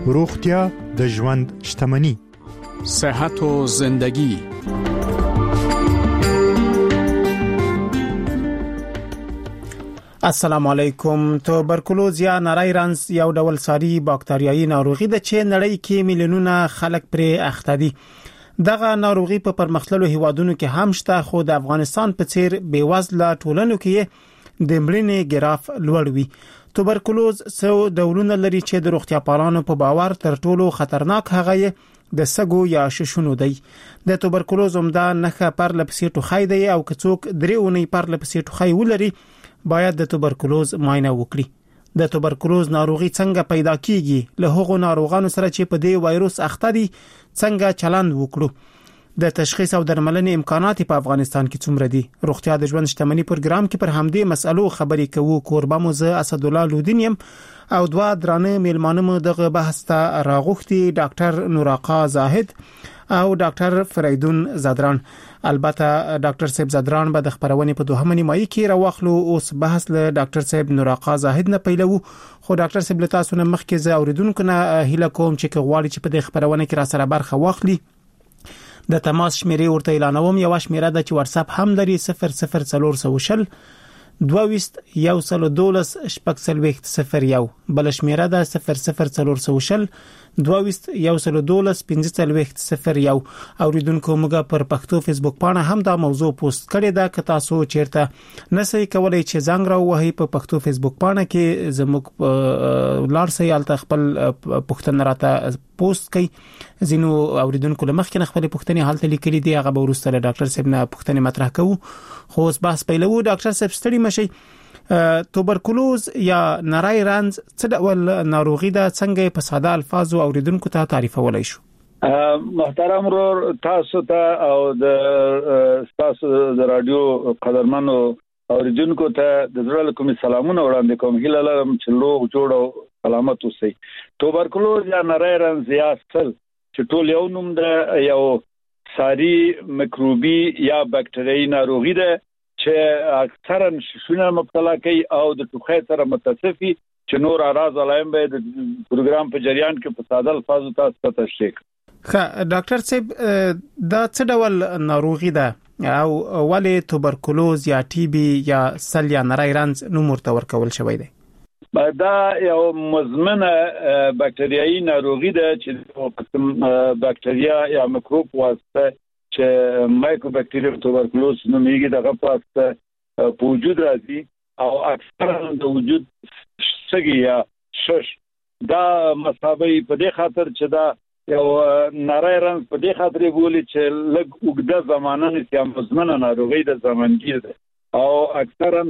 روغتیا د ژوند شتمني. صحت و زندگی. السلام علیکم. توبرکلوز یا نری رنځ یو ډول ساري باکتریایي ناروغي ده چې نړۍ کې میلیونونه خلک پرې اخته دي. دغه ناروغي په پرمختللو هیوادونو کې هم شته، خو د افغانستان په څیر بیوزله ټولنو کې د مړینې ګراف لوړ وي. توبرکلوز څو ډولونه لري چې د روغتیا پالانو په باور تر ټولو خطرناک هغه د سګو یا ششونو دی. د توبرکلوز عمده نښه پرلپسې ټوخی دی او که څوک درې اونۍ پرلپسې ټوخی ولري باید د توبرکلوز معاینه وکړي. د توبرکلوز ناروغي څنګه پیدا کیږي؟ له هغو ناروغانو سره چې په دې وایروس اخته دي څنګه چلند وکړو؟ د تشخیص او درملنې امکانات په افغانستان کې څومره دي؟ روغتیا د ژوند شتمني پروګرام کې پر همدې مسلو خبرې کوو. کوربه مو زه اسد الله لودینیم او دوه درانه میلمانه مو دغه بحث ته راغوښتي، ډاکټر نوراقا زاهد او ډاکټر فریدون زدران. البته ډاکټر صاحب زدران به د خبرونې په دوهمه نیمایي کې راوخلو. اوس بحث له ډاکټر صاحب نوراقا زاهد نه پیلو. خو ډاکټر صاحب له تاسو نه مخکې زه اوریدونکو نه هیله کوم چې غواړي چې په دې خبرونه کې را سره برخه واخلي. د تماس شمیرې ورته اعلانوم. یو شمیره د چې واتس اپ هم لري 00400 22 112 شپږ01. بل شمیره د 00400 22 112 1501. اوریدونکو موږ پر پښتو فیسبوک پاڼه هم دا موضوع پوسټ کړې ده. که تاسو چیرته نسئ کولای چې زنګ راوهئ په پښتو فیسبوک پاڼه کې زموږ لارسي الته خپل پښتنه راته پوسټ کړئ. زینو اوریدونکو لمخ کې خپل پښتني حالت لیکلي دی، هغه به ورسته له ډاکټر صاحب نه پښتنه مطرح کوو. خو اوس بحث پیلو. ډاکټر صاحب ستړي مشي. توبرکلوز یا نری رنځ څه ډول ناروغي ده؟ څنګه په ساده الفاظو اوریدونکو ته تعریفولای شو؟ محترم ورور تاسو ته او د تاسو د رادیو قدرمنو اوریدونکو ته د زړه کوم سلامونه وړاندې کوم. هیله لرم چې لوغ جوړ او سلامت اوسئ. توبرکلوز یا نری رنځ یا سل چې ټول یو نوم ده، یو ساري میکروبي یا باکټریایي ناروغي ده چې اکثرا ششونه مبتلا کوي او د ټوخي سره متصفي، چې نور اعراض علایم به د پروګرام په جریان کې په ساده الفاظو تاسو ته تشریح کړم. ډاکټر صاحب دا څه ډول ناروغي ده او ولې توبرکلوز یا ټي بي یا سل یا نری رنځ نوم ورته ورکول شوی دی؟ دا یو مزمنه باکټریایي ناروغي ده چې قسم باکټریا یا میکروب واسطه چې مایکوبیکټیریم توبرکلوز نومېږي، دغه په وجود راځي او اکثرا د وجود سګي یا شش دا مسابقه په دې خاطر چې دا یو نری رنځ په دې خاطر بولی چې لږ وګړه زمانه نشي مزمنه ناروغي د زمانګیر ده او اکثرا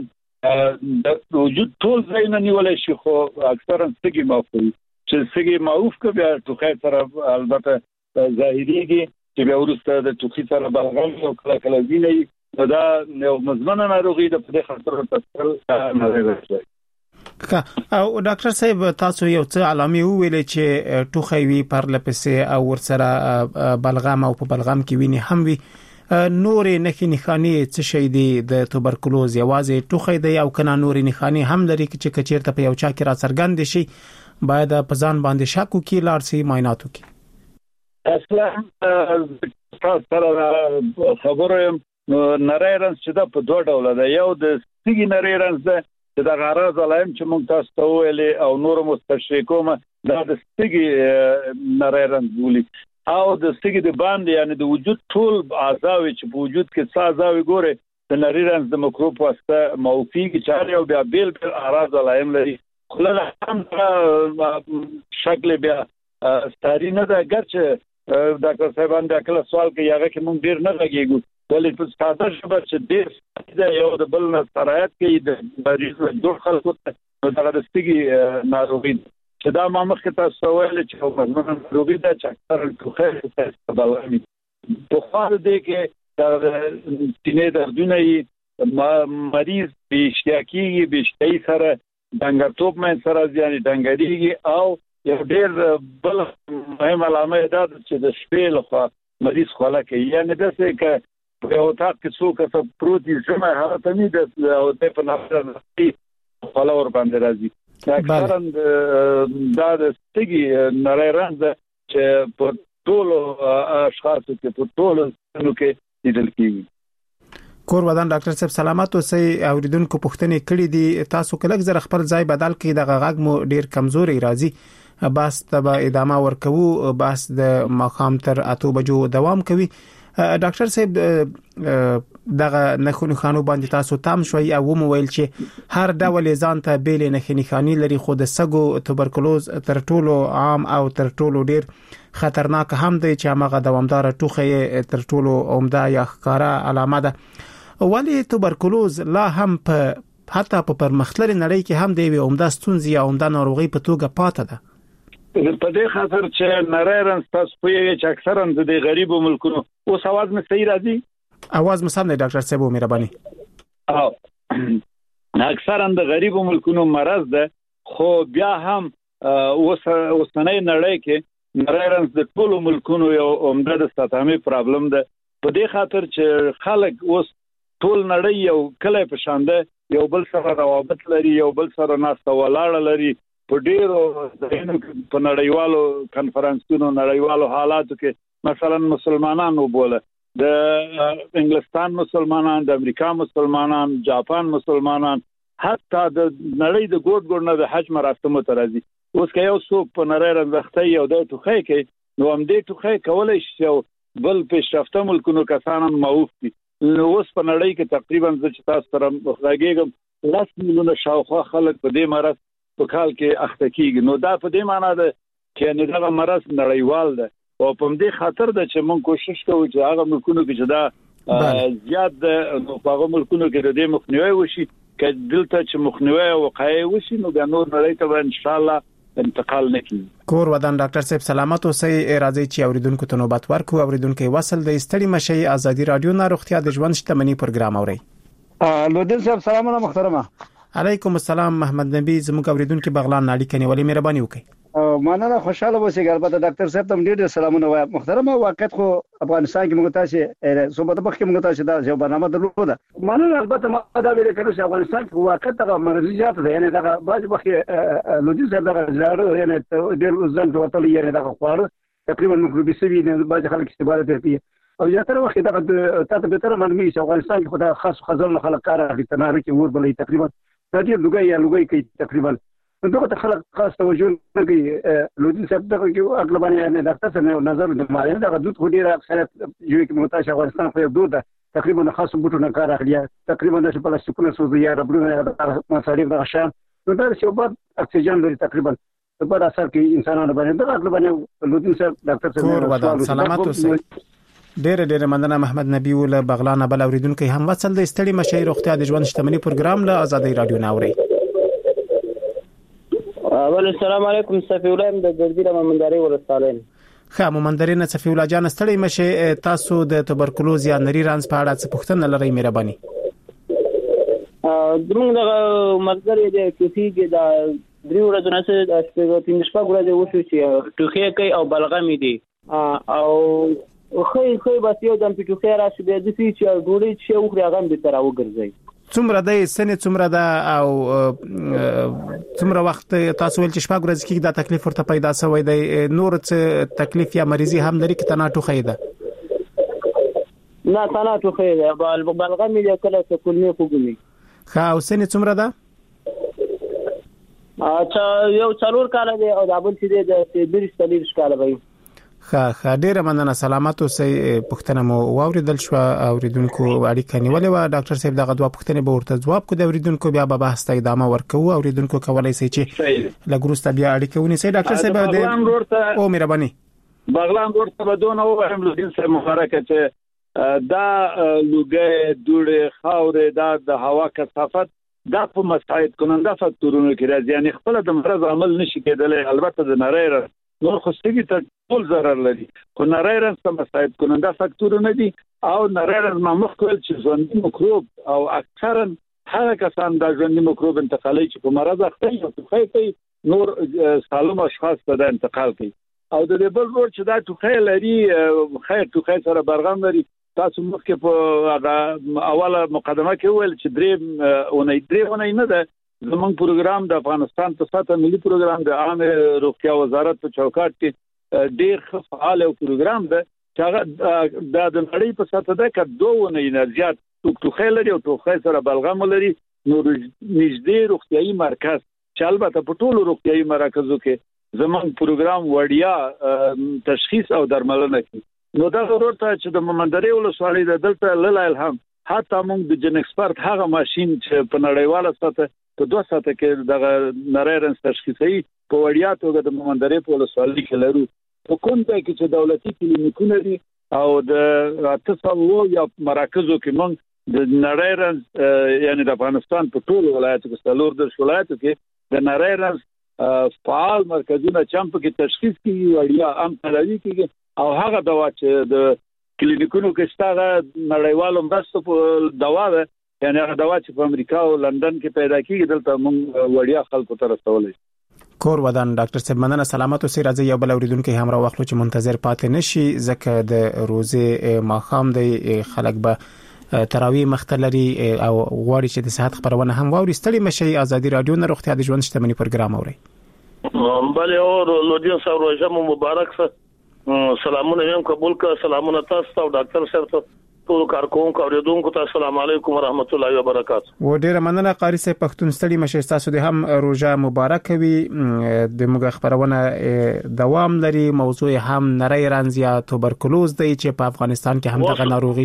د وجود ټول ځای نه نیولای شي، خو اکثرا سګي معفوي چې سګي معوف کوي بیا ټوخی سره البته ظاهريږي چې بیا ورسته د ټوخي سره بلغم او کله ویني. دا یو مزمنه ناروغي ده په دې خاطر تاسو نه راځي. او ډاکټر صاحب تاسو یو څه علامې ویلې چې ټوخی وی پرلپسې او ورسره بلغم او په بلغم کې ویني هم وي. نورې نښانې څه شي دي د توبرکلوز؟ یوازې ټوخی دی او کنه نورې نښانې هم لري چې کچیرته په یو چا کې را څرګند شي باید په ځان باندې شک وکړي، لاړ شي معاینات وکړي؟ اصلا تاسو سره خبره نری رنځ چې دا په دوه ډول ده. یو د سګي نری رنځ ده چې د غرض علایم چې موږ تاسو ته ویلې او نور مستشرق کوم دا د سګي نری رنځ بولی او د سګي د باندې یعنی د وجود ټول اعضاوي چې په وجود کې څه اعضاوي ګوره د نری رنځ د میکروب واسطه موفیږي چې یو بیا بیل اعراض علایم لري. خلل هم شکل بیا ستاري نه ده. ګرچه ډاکټر صاحبان دا کله سوال کوي هغه کې مونږ ډیر نه لګیږو، ولې په ساده ژبه چې ډیر دا یو د بل نه سرایت کوي د مریض جوړ خلکو ته دغه د سګي ناروغي چې دا ما مخکې تاسو ویل چې یو مزمنه ناروغي ده چې اکثر ټوخی ته بلغمي. په خاطر دې کې د سینې دردونه مریض بېشتیاکي بېشتۍ سره دنګرتوب مې سره ځاني دنګريږي او یو ډېر بل مهم علامه ده چې د شپې لخوا مریض خوله کوي، یعنی داسې که په یو اتاق کې څوک پروت وي ژمی هغه ته نه د او د په نظر خوله ور باندې راځي. اکثرا دا د ستګي نری رنځ چې په ټولو اشخاصو کې په ټولو نو کې لیدل کیږي. کور ودان ډاکټر صاحب سلامات اوسئ. اوریدونکو پوښتنې کړې دي تاسو کله زر خپل ځای بدل کړئ د غږ مو ډیر کمزوري راځي بس تبا ادامه ورکوو بس د ماخام تر 8 بجو دوام کوي. ډاکټر صاحب دغه نخونو خانو باندې تاسو تام شوي او مویل چې هر ډول ځان ته بیل نخنی خاني لري خو د سګو توبرکلوز تر ټولو عام او تر ټولو ډیر خطرناک هم دی چې هغه دوامدار ټوخه تر ټولو عمده یا ښکارا علامه ده. ولی توبرکلوز لا هم په حتی په پرمختللي نړۍ کې هم دی عمده ستونزې یا عمده ناروغي په توګه پاتې ده. په دې خاطر چې نری رنځ تاسو په چې اکثرا د غریبو ملکونو اوس आवाज مې صحیح راځي؟ आवाज مې سم دی ډاکټر صاحب مهرباني. اکثرا د غریبو ملکونو مرض ده خو بیا هم اوسنۍ نړۍ کې نری رنځ د ټولو ملکونو یو عمده د استثماري پرابلم ده. په دې خاطر چې خلک اوس ټول نړۍ یو کله په شان ده یو بل سره روابط لري یو بل سره ناسته ولاړه لري. په ډیرو په نړیوالو کانفرنسونو نړیوالو حالاتو کې مثلا مسلمانانو بوله د انګلستان مسلمانان د امریکا مسلمانان جاپان مسلمانان حتی د نړۍ د ګوټ نه د حج مراسمو ته راځي. اوس که یو څوک په نری رنځ یو د ټوخی کې نو هم دې ټوخی کولای شي بل پیشرفته ملکونو کسانان معوف دي. اوس په نړۍ کې تقریبا چې تاسو سره راګیږم 10 میلیونه شاوخوا خلک په دې مرض په کال کې اخته کیږي. نو دا په دې معنی ده چې دغه مرض نړیوال ده او په دې خاطر ده چې موږ کوشش کوو چې هغه ملکونو کې چې دا زیات ده نو په هغه ملکونو کې د دې مخنیوي وشي. که دلته چې مخنیوي او وقایع وشي نو د نور نړۍ ته ان شاء الله انتقال نکړي. کور ودان ډاکټر صاحب سلامات اوسئ. راځي چې اوریدونکو ته نوبت ورکو. اوریدونکو وصل د استړي مشي ازادي رادیو نه روغتیا د ژوند شتمنۍ پروګرام اوري. لودین صاحب سلامونه محترمه. علیکم السلام محمد نبی زموږ اوریدونکو بغلان ناړي کني ولې مهرباني وکړئ. مننه خوشاله اوسئ. البته ډاکټر صاحب تم ډیر سلامونه وایم محترمه. واقعیت خو افغانستان کې موږ تاسو صحبت په کې موږ تاسو دا یو برنامه درلوده. مننه البته ما دا ویل کړو چې افغانستان کې واقعیت هغه مرضیات ده یعنی دا بعض وخت لودین صاحب دا زړه یعنی ډیر ځان ته وتلی یعنی دا خو تقریبا مخروبي سوي نه بعض خلک استفاده کوي او زیاتره وخت دا تاسو به تر منمي چې افغانستان کې خدای خاص خزر خلک کار اخلي تناره کې ور بلې تقریبا دا دې لوګي کوي تقریبا دغه خلک خاص توجه کوي. لودین صاحب دغه کې اغلبانه نه ډاکټر سره نظر د معاینه دغه دوت خو ډیره اکثریت یو کې متاش افغانستان په دود تقریبا خاص بوټو نه کار اخلي تقریبا د پلاستیکونو سوزي یا ربړونه مصارف د شان نو دا چې بعد اکسیجن لري تقریبا په بل اثر کې انسانانو باندې دغه اغلبانه لودین صاحب ډاکټر سره سلامات اوسئ. ډېر مننه محمد نبی ول بغلان بل اوریدونکو هم وصل د استړي مشي روغتیا د ژوند شتمنۍ پروګرام له ازادي رادیو نه اوري. السلام علیکم صفی الله د ګرځیره مومنداري ورسالین. خا مومنداري نه صفی الله جان استړي مشي تاسو د توبرکلوز یا نری رنځ په اړه څه پوښتنه لرئ مهرباني. دموږ د مرګري د کیفي د دریو ورځې نه څه د 15 ورځې وشو چې ټوخی کوي او بلغم دي او خو بس یو دم ټوخی راشي د دې چې ډوړي چې او خریغان به تر وګرځي. څومره د سنې څومره ده او څومره وخت تاسو ول چې شپږ ورځې کې دا تکلیف ورته پیدا شوی دی نور څه تکلیف یا مریضي هم لري کې تناټو خیده نه تناټو خیده بلغم یې کله څه کولنی خوګنی ښه او سنې څومره ده اچھا یو 4 کال دی او دا بل چې د 23 کال وي. ښه ډیره مننه سلامات اوسئ. پښتنه مو واوریدل شو اوریدونکو اړیکه نیولې و ډاکټر صاحب دغه دوه پښتنې به ورته جواب کو د اوریدونکو بیا به بحث ته ادامه ورکوو. اوریدونکو کولای شي چې لګروسته بیا اړیکه ونیسي. ډاکټر صاحب د او مهرباني بغلان ورته بدون او هم لودین صاحب مبارکه چې دا لوګي دوړې خاورې دا د هوا کثافت دا په مساعد کننده فاکتورونو کې راځي یعنی خپل د مرض عمل نشي کېدلی. البته د نری رنځ نور خو ستګي ته ټول ضرر لري خو نری رنځ ته مساعد کننده فاکتورونه دي او نری رنځ مخ کول چې ژوندۍ میکروب او اکثرا هغه کسان د ژوندۍ میکروب انتقالي چې په مرض اخته او توخی نور سالم اشخاص ته د انتقال کوي او د دې بل ور چې دا توخی لري خیر توخی سره برغم لري. تاسو مخکې په اوله مقدمه کې ویل چې درې اونۍ نه ده زمونږ پروګرام د افغانستان په سطح ملي پروګرام د عام روغتیا وزارت په چوکاټ کې ډیر فعال او پروګرام ده چې هغه د نړۍ په سطح ده چې 2 نه زیات ټوخی لري او ټوخی سره بلغم لري نو نږدې روغتيایي مرکز چې البته په ټولو روغتيایي مراکزو کې زمونږ پروګرام وړیا تشخیص او درملنه کوي نو دا ضرورت چې د مومندرې ولسوالۍ د دلته لاله الهام حتی موږ د جن ایکسپرت هغه ماشين چې په نړیواله سطح په 2 ساعته کې د نری رنځ تشخیصي په وړیا توګه د مومندرې په ولسوالۍ کې لرو په کوم ځای کې چې دولتي کلینیکونه دي او د اتصالو یا مراکزو کې موږ د نری رنځ یعنی د افغانستان په ټولو ولایتو کې څلور د ولایتو کې د نری رنځ فعال مرکزونه چمپ کې تشخیص کوي وړیا عام تلوي کوي او هغه دوا چې د کلینیکونو کې ستاره نړیوالو مرستو په دوا ده یعنی هغه دوا چې په امریکا او لندن کې پیدا کیږي دلته موږ وړیا خلکو ته رسولای کور ودان ډاکټر صاحب مننه سلامت اوسئ راځي یو بل اوریدونکو همراه واخلو چې منتظر پاتې نشي ځکه د روزه ماخام د خلک به تراوی مختلري او غواړي چې د صحت خبرونه هم واوري ستړي مشي ازادي رادیو نه روغتیا د ژوند شتمنۍ پروګرام اوري بله او لودین صاحب روزه مبارک سه سلامونه هم قبول کړه سلامونه تاسو او ډاکټر صاحب ته ټول کارکونکو اوریدونکو ته السلام علیکم ورحمت الله وبرکاته و ډیره مننه قاری صاحب پښتون ستړي مشه تاسو د هم روزه مبارک وي د موږ خبرونه دوام لري موضوع هم نری رنځ یا توبرکلوز دی چې په افغانستان کې هم دغه ناروغي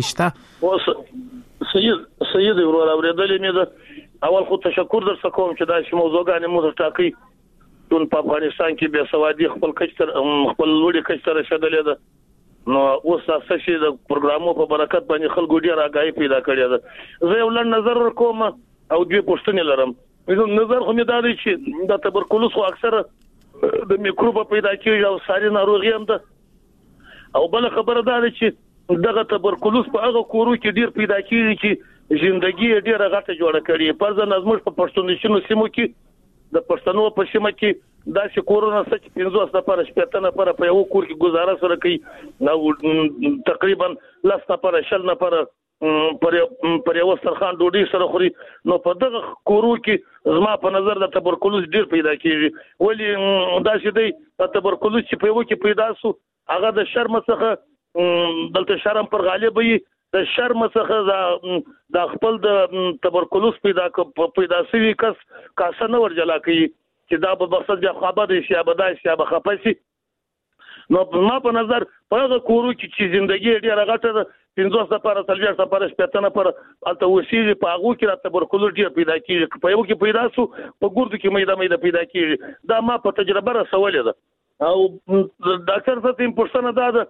شته سید ورور اوریدلې مې ده اول خو تشکر در څخه کوم چې دا شی موضوعګانې مو ټاکي ټول په افغانستان کې به سوادي خپل کچتر خپل لوړي کچتر رسیدلې ده نو اوس تاسو چې د پروګرامو په برکت باندې خلکو ډیر راګای پیدا کړی ده زه یو لړ نظر کوم او دوی پوښتنې لرم نظر خو مې دا دی چې د تبرکلوز خو اکثر د میکروب پیدا کیږي او ساري ناروغي هم ده او بل خبره دا ده چې دغه تبرکلوز په هغه کورو کې ډیر پیدا کیږي چې ژوندۍ ډیره غټه جوړه کړي پر ځان ازموږ په پښتونخوا سیمو کې د پښتنو په سیمه کې دا چې کورونا سچ 15 لپاره شپته لپاره په یو کور کې گزاره سره کوي نو تقریبا 10 لپاره 10 لپاره پر یو سرخان ډوډۍ سره خوري نو په دغه کورو کې زما په نظر د تبرکلوز ډیر پیدا کیږي ولی دا چې دی تبرکلوز چې په یو کې پیدا سو هغه د شرم څخه دلته شرم پر غالب وي د شرم څخه د خپل د تبرکلوز پیدا سوي کس کاسه نه ورجلا کوي چې دا به مقصد یا خبر شي ابدای شي به خپسي نو ما په نظر په هغه کورو کې چې ژوندۍ ډیره غټه ده 15 لپاره 30 لپاره شپته لپاره البته وسیږي په هغه کې راته تبرکلوز ډیر پیدا کیږي په یو کې پیدا سو په ګردو کې میده پیدا کیږي دا ما په تجربه رسولې ده او ډاکټر صاحب په پښتنه ده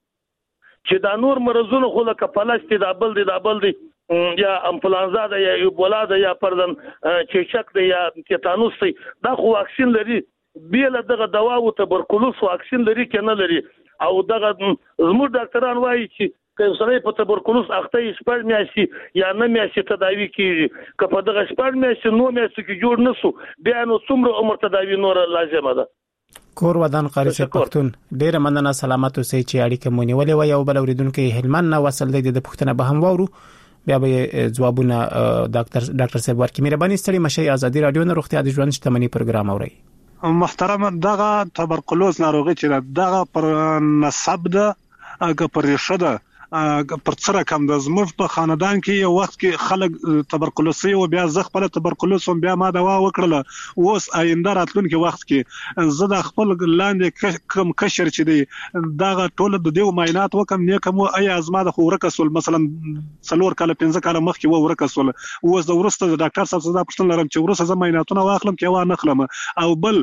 چې دا نور مرزونه خو لکه پلاستي دا بل دی یا انفلانزا ده یا ایبولا ده یا پردن چیچک ده یا تیتانوس دی دا خو واکسین لري بیل دغه دوا او تبرکلوز واکسین لري کنه لري او دغه زموږ ډاکټران وایي چې که سره په تبرکلوز اخته شپږ میاشتې یا نه میاشتې تداوی کیږي که په دغه شپږ میاشتې نو میاشتې کې جوړ نسو بیا نو څومره عمر تداوی نور لازمه ده کور ودان قاری صاحب پښتون ډیره مننه سلامت اوسئ چې اړیکه مونږ ولې و یو بل اوریدونکو هلمند نه وصل دی د پښتنه به هم وورو بیا به جوابونه ډاکټر صاحب ورکړي مهرباني ستړي مشي ازادي رادیو نه روغتیا د ژوند شتمنۍ پروګرام اوري محترم دغه تبرکلوز ناروغي چې دغه پر نسب ده هغه پر ریشه ده پر څه رقم د زموږ په خاندان کې یو وخت کې خلک تبرکلوسي او بیا زه خپل تبرکلوس هم بیا ما دوا وکړله اوس آینده راتلونکي وخت کې زه د خپل لاندې کم کشر چې دی دا ټول د دیو معاینات وکم نه کوم ای ازما د خورکسول مثلا څلور کاله 15 کاله مخکې ورکسول اوس د ورسته د ډاکټر صاحب دا پښتون لرم چې ورسته زه معایناتونه واخلم کې وا نخلم او بل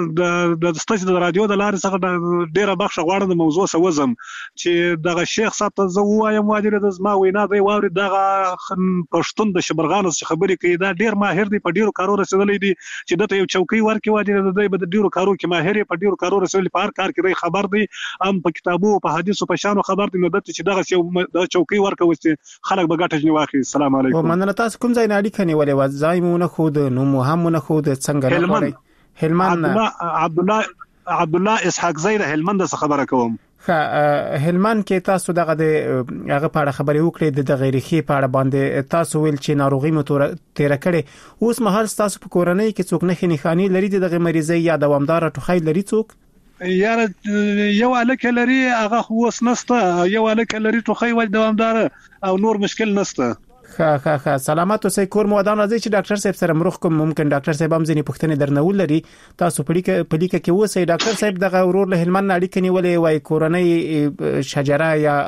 د ستاسو د رادیو د لارې څخه ډیره بخښه غواړم د موضوع سوزم چې دغه شیخ صاحب ته وایم واجر د زما وینا دی واوري دغه پښتون د شبرغان څخه خبرې کوي دا ډیر ماهر دی په ډیرو کارو رسیدلې دي چې دته یو چوکۍ ورکې واجر د دې په ډیرو کارو کې ماهر په ډیرو کارو رسیدلې په هر کار کې دی خبر دی ام په کتابو په حدیثو په شانو خبر دی نو دته چې دغه یو د چوکۍ ورکوي خلک به ګټه جوړ واخلي السلام علیکم ومننه تاسو کوم ځای نه اړیکه نیولې و ځایمونه خود نو مهمونه خود څنګه هلمند عبد الله اسحاق زید هلمند څخه خبره کوم هلمند کې تاسو دغه د هغه په اړه خبرې وکړې د غیرخي په اړه باندې تاسو ویل چې ناروغي مو تیر کړي اوس مهال تاسو په کورنۍ کې څوک نه خنخاني لري دغه مریضي یا دوامدار ټوخی لري څوک یار یو الک لري هغه اوس نسته یو الک لري ټوخی و دوامدار او نور مشکل نسته ښه سلامات اوسئ کور مو ودان راځي چې ډاکټر صاحب سره مروخ کوم ممکن ډاکټر صاحب هم ځینې پوښتنې درنول لري تاسو په لیکه کې اوسئ ډاکټر صاحب دغه ورور له هلمند اړیکه نیولې وای کورنۍ شجره یا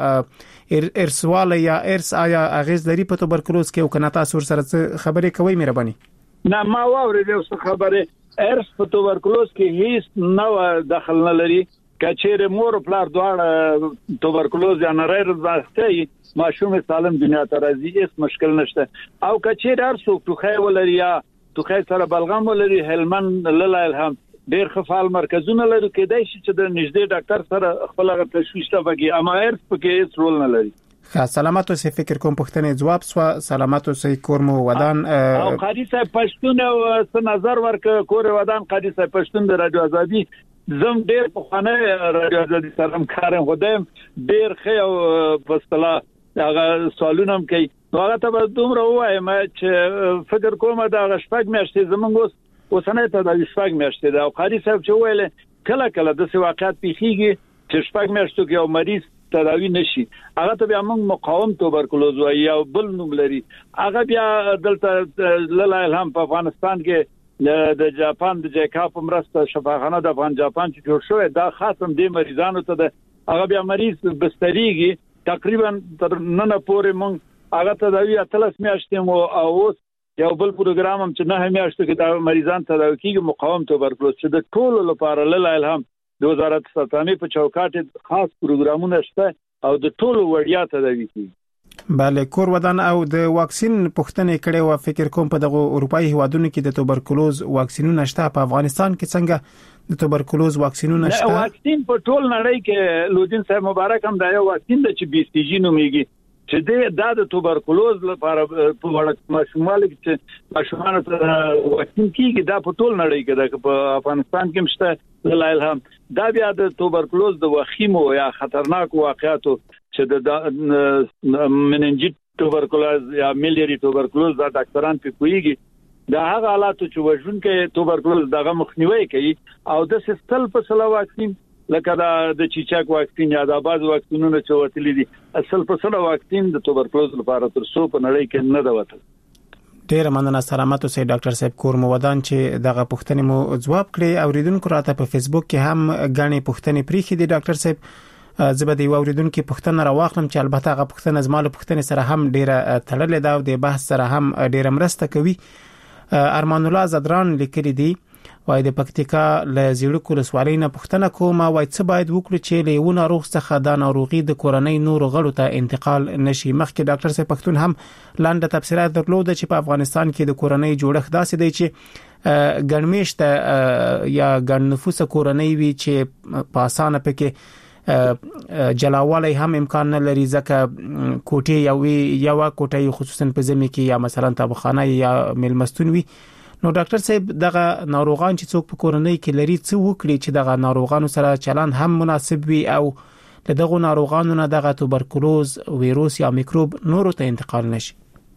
ارسوال یا ارس آیا اغیز لري په توبرکلوز کې او کنه تاسو سره خبرې کوي مهرباني نه ما واورېدل څه خبره ارس په توبرکلوز کې هیڅ نو دخل نه لري کچېره مور پلار دواړه توبرکلوز یا نری راځي ماشوم سالم دنیا ته راځي هیڅ مشکل نشته او کچېره هر څوک ټوخی ولري یا ټوخی سره بلغم ولري هلمند لله الحم ډېر خفال مرکزونه لري کېدای شي چې د نږدې ډاکټر سره خپل غو تشویش ته وګي اما ارث پکې هیڅ رول نه لري سلامات اوسئ فکر کوم پوښتنه جواب سو سلامات اوسئ کور مو ودان او قاضي صاحب پښتون او څه نظر ورک کور ودان قاضي صاحب پښتون د رادیو ازادي زم ډېر په خانه رادیو ازادي سره کارم خدایم ډېر خې او پستلا هغه سوالونه کوي هغه ته دومره وایم چې فکر کوم دا غشپک میاشتې زمونږ اوسنه ته د شپږ میاشتې دا قاضي صاحب چې ویل کله د څه واقعیت پیخیږي چې شپږ میاشتو کې یو مریض تداوی نشي هغه ته بیا موږ مقاوم توبرکلوز وایي او بل نوم لري هغه بیا دلته لله الحم په افغانستان کې د جاپان د جیکا په مرسته شفاخانه د افغان جاپان چې جوړ شوی دا خاصم د مریضانو ته د هغه بیا مریض بستریږي تقریبا تر نن پورې موږ هغه تداوی اتلس میاشتې مو او یو بل پروګرام هم چې نه میاشتو کې دا مریضان تداوی کیږي مقاوم توبرکلوز چې د ټولو لپاره لله الحم د وزارت صحت په چوکاټ خاص پروګرامونه شته او د ټولو وړیا تداوی کیږي بله کور ودان او د واکسین پوښتنه کړي او فکر کوم په دغه اروپאי هوادونو کې د توبرکلوز واکسینونه شته په افغانستان کې څنګه د توبرکلوز واکسینونه شته واکسین په ټول نړۍ کې لودین صاحب مبارک هم دا یو واکسین د چې بي سي جي نومېږي چې د توبرکلوز لپاره په وړک ماشومان چې ماشومان ته واکسین کیږي دا په ټول نړۍ کې د افغانستان کې مشته لله الحم دا بیا د توبرکلوز د وخیمو یا خطرناک واقعاتو چې د مننجیت توبرکلوز یا میلیری توبرکلوز دا ډاکټران په کویږي دا هغه حالات چې وژن کې توبرکلوز دغه مخنیوي کوي او د سیستل په سلا واکسین لکه د چیچاک واکسین یا د باز واکسینونو چې وتلی دي اصل په سلا واکسین د توبرکلوز لپاره تر څو په نړۍ کې نه دا وته ډیر مننه سلامات اوسئ ډاکټر صاحب کور مو ودان چې دغه پوښتنې مو جواب کړي اوریدونکو راته په فیسبوک کې هم غاڼې پوښتنې پریخي دي ډاکټر صاحب زبدي اوریدونکو پوښتنه راواخلم چې البته هغه پوښتنه زماله پوښتنه سره هم ډیره تړلې ده او د بحث سره هم ډیره مرسته کوي ارمان الله زدران لیکلي دي وای د پکتیکا له زیړکو لسوالۍ نه پوښتنه کومه وای څه باید وکړو چې له یو ناروغ څخه د ناروغي د کورنۍ نور غړو ته انتقال نشي مخکې ډاکټر صاحب پښتون هم لاندې تفسیرات درلود چې په افغانستان کې د کورنۍ جوړښت داسې دی چې ګڼمېشته یا ګڼ نفوس کورنۍ وي چې په اسانه پکې جلاوالی هم امکان نه لري ځکه کوټې یو کوټې خصوصا په زمي کې یا مثلا طبخانه یا ملمستون وي نو ډاکټر صاحب دغه ناروغان چې څوک په کورنۍ کې لري څه وکړي چې دغه ناروغانو سره چلند هم مناسب وي او دغه ناروغانو نه دغه توبرکلوز ویروس یا میکروب نورو ته انتقال نشي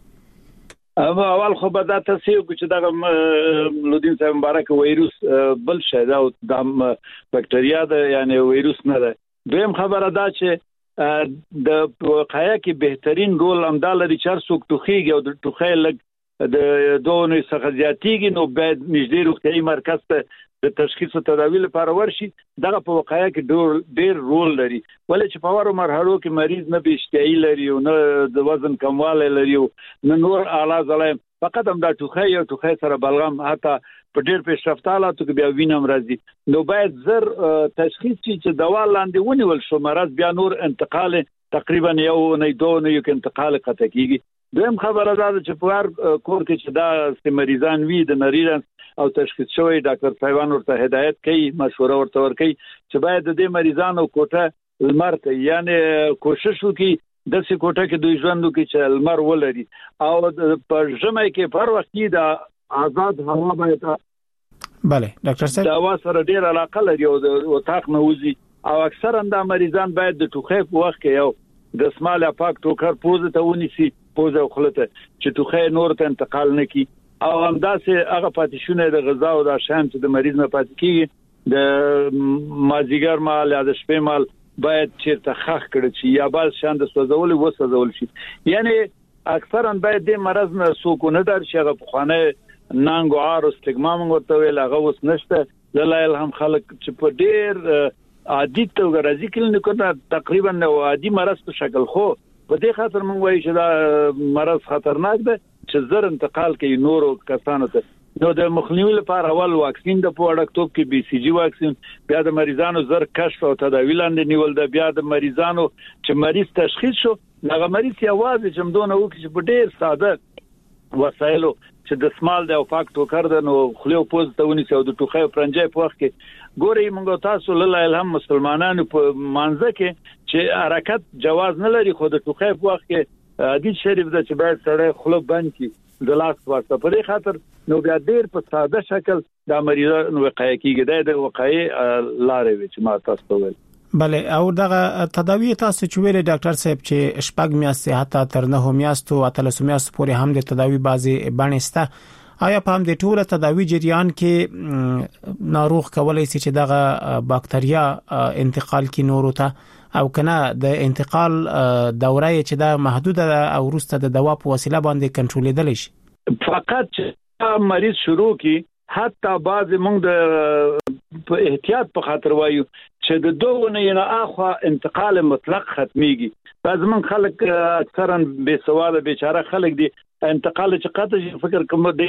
اول خو به دا تصحیح چې دغه لودین صاحب مبارک ویروس بل شي دا د بکټریا ده یعنی ویروس نه ده دویم خبره دا چې د وقایه کې بهترین رول امدا لري چې څوک ټوخیږي او د ټوخی لګ د دوه څخه زیاتیږي نو باید نږدې روغتیايي مرکز ته د تشخیص او تداوی لپاره ورشي دغه په وقایه کې ډېر رول لري ولې چې په ورو مرحلو کې مریض نه بشتایي لري او نه د وزن کموالی لري او نه نور اعلی ځلای فقط هم دا ټوخی سره بلغم حتی په ډېر پیشرفته حالاتو کې بیا وینم راځي نو باید زر تشخیص چې دوا لاندې ونیول شو مرض بیا نور انتقال تقریبا یو نه دوه نه یو انتقال قطع کیږي دویم خبره ده چې په هر کور کې چې دا مریضان وي د نریران او تشخیص شوی ډاکټر صاحبان ورته هدایت کوي مشوره ورته ورکوي چې باید د دې مریضانو کوټه لمر ته یعنی کوشش وکړي د څه کوټه کې دوی ژوند وکړي چې لمر ولري او په ژمي کې پر وخت کې د آزاد هوا باید بله ډاکټر صاحب دا سره ډیر علاقه لري او د وطاق نه وځي او اکثرا د مریضان باید د ټوخي په وخت کې یو د سمال پاک ټوکر پوزه ته ونیسي پوزه خلته چې ټوخي نور ته انتقال نکي او همداسې هغه پاتیشونه د غذا او د شام چې د مریض نه پاتې کیږي د مازیګر مال یا د شپې مال باید چیرته خخ کړي چې یا بل شان د سوځول و سوځول شي یعنی اکثرا باید د مرض نه سکونه در شي هغه په خانه نانګو عار استګما موږ ورته ویل هغه وس نشته لایل هم خلک چې په ډیر عادي توګه راځي کلینیکونه تقریبا نو عادي مرض په شکل خو په دې خاطر موږ وایو چې دا مرض خطرناک ده چې زر انتقال کوي نورو کسانو ته نو د مخنیوي لپاره اول واکسین د پوډکټوب کې بي سي جي واکسین بیا د مریضانو زر کشف او تداوی لاندې نیول د بیا د مریضانو چې مریض تشخیص شو هغه مریض یوازې چې مدونه وکړي چې په ډیر ساده وسایلو چې د سمال د پاک ټوکر د نو خلیو پوز ته ونیسي او د ټوخي پرنجای په وخت کې ګوري موږ تاسو له الهام مسلمانانو په مانځه کې چې حرکت جواز نه لري خو د ټوخي په وخت کې حدیث شریف د چې باید سره خلو بند کی د لاس واسطه په دې خاطر نو بیا ډیر په ساده شکل د مریضانو وقایع کیږي د وقایع لارې وي چې ما تاسو ویل بله او دغه تداوی تاسو چې ویل ډاکټر صاحب چې شپږ میاشتې حتی تر 9 میاشتو او 13 میاشتو پورې هم د تداوی بازي بڼسته آیا په هم د ټوله تداوی جریان کې ناروغ کولای شي چې دغه باکتریا انتقال کی نورو ته او کنه د انتقال دوره چې دا محدوده او وروسته د دوا په وسیله باندې کنټرولېدل شي فقط چې مریض شروع کی حتی بعض موږ د احتیاط په خاطر وایو چې د دوه نه اخوا انتقال مطلق ختميږي بعض من خلک اکثرا بے سواده بیچاره خلک دي انتقال چې قطع فکر کوم دی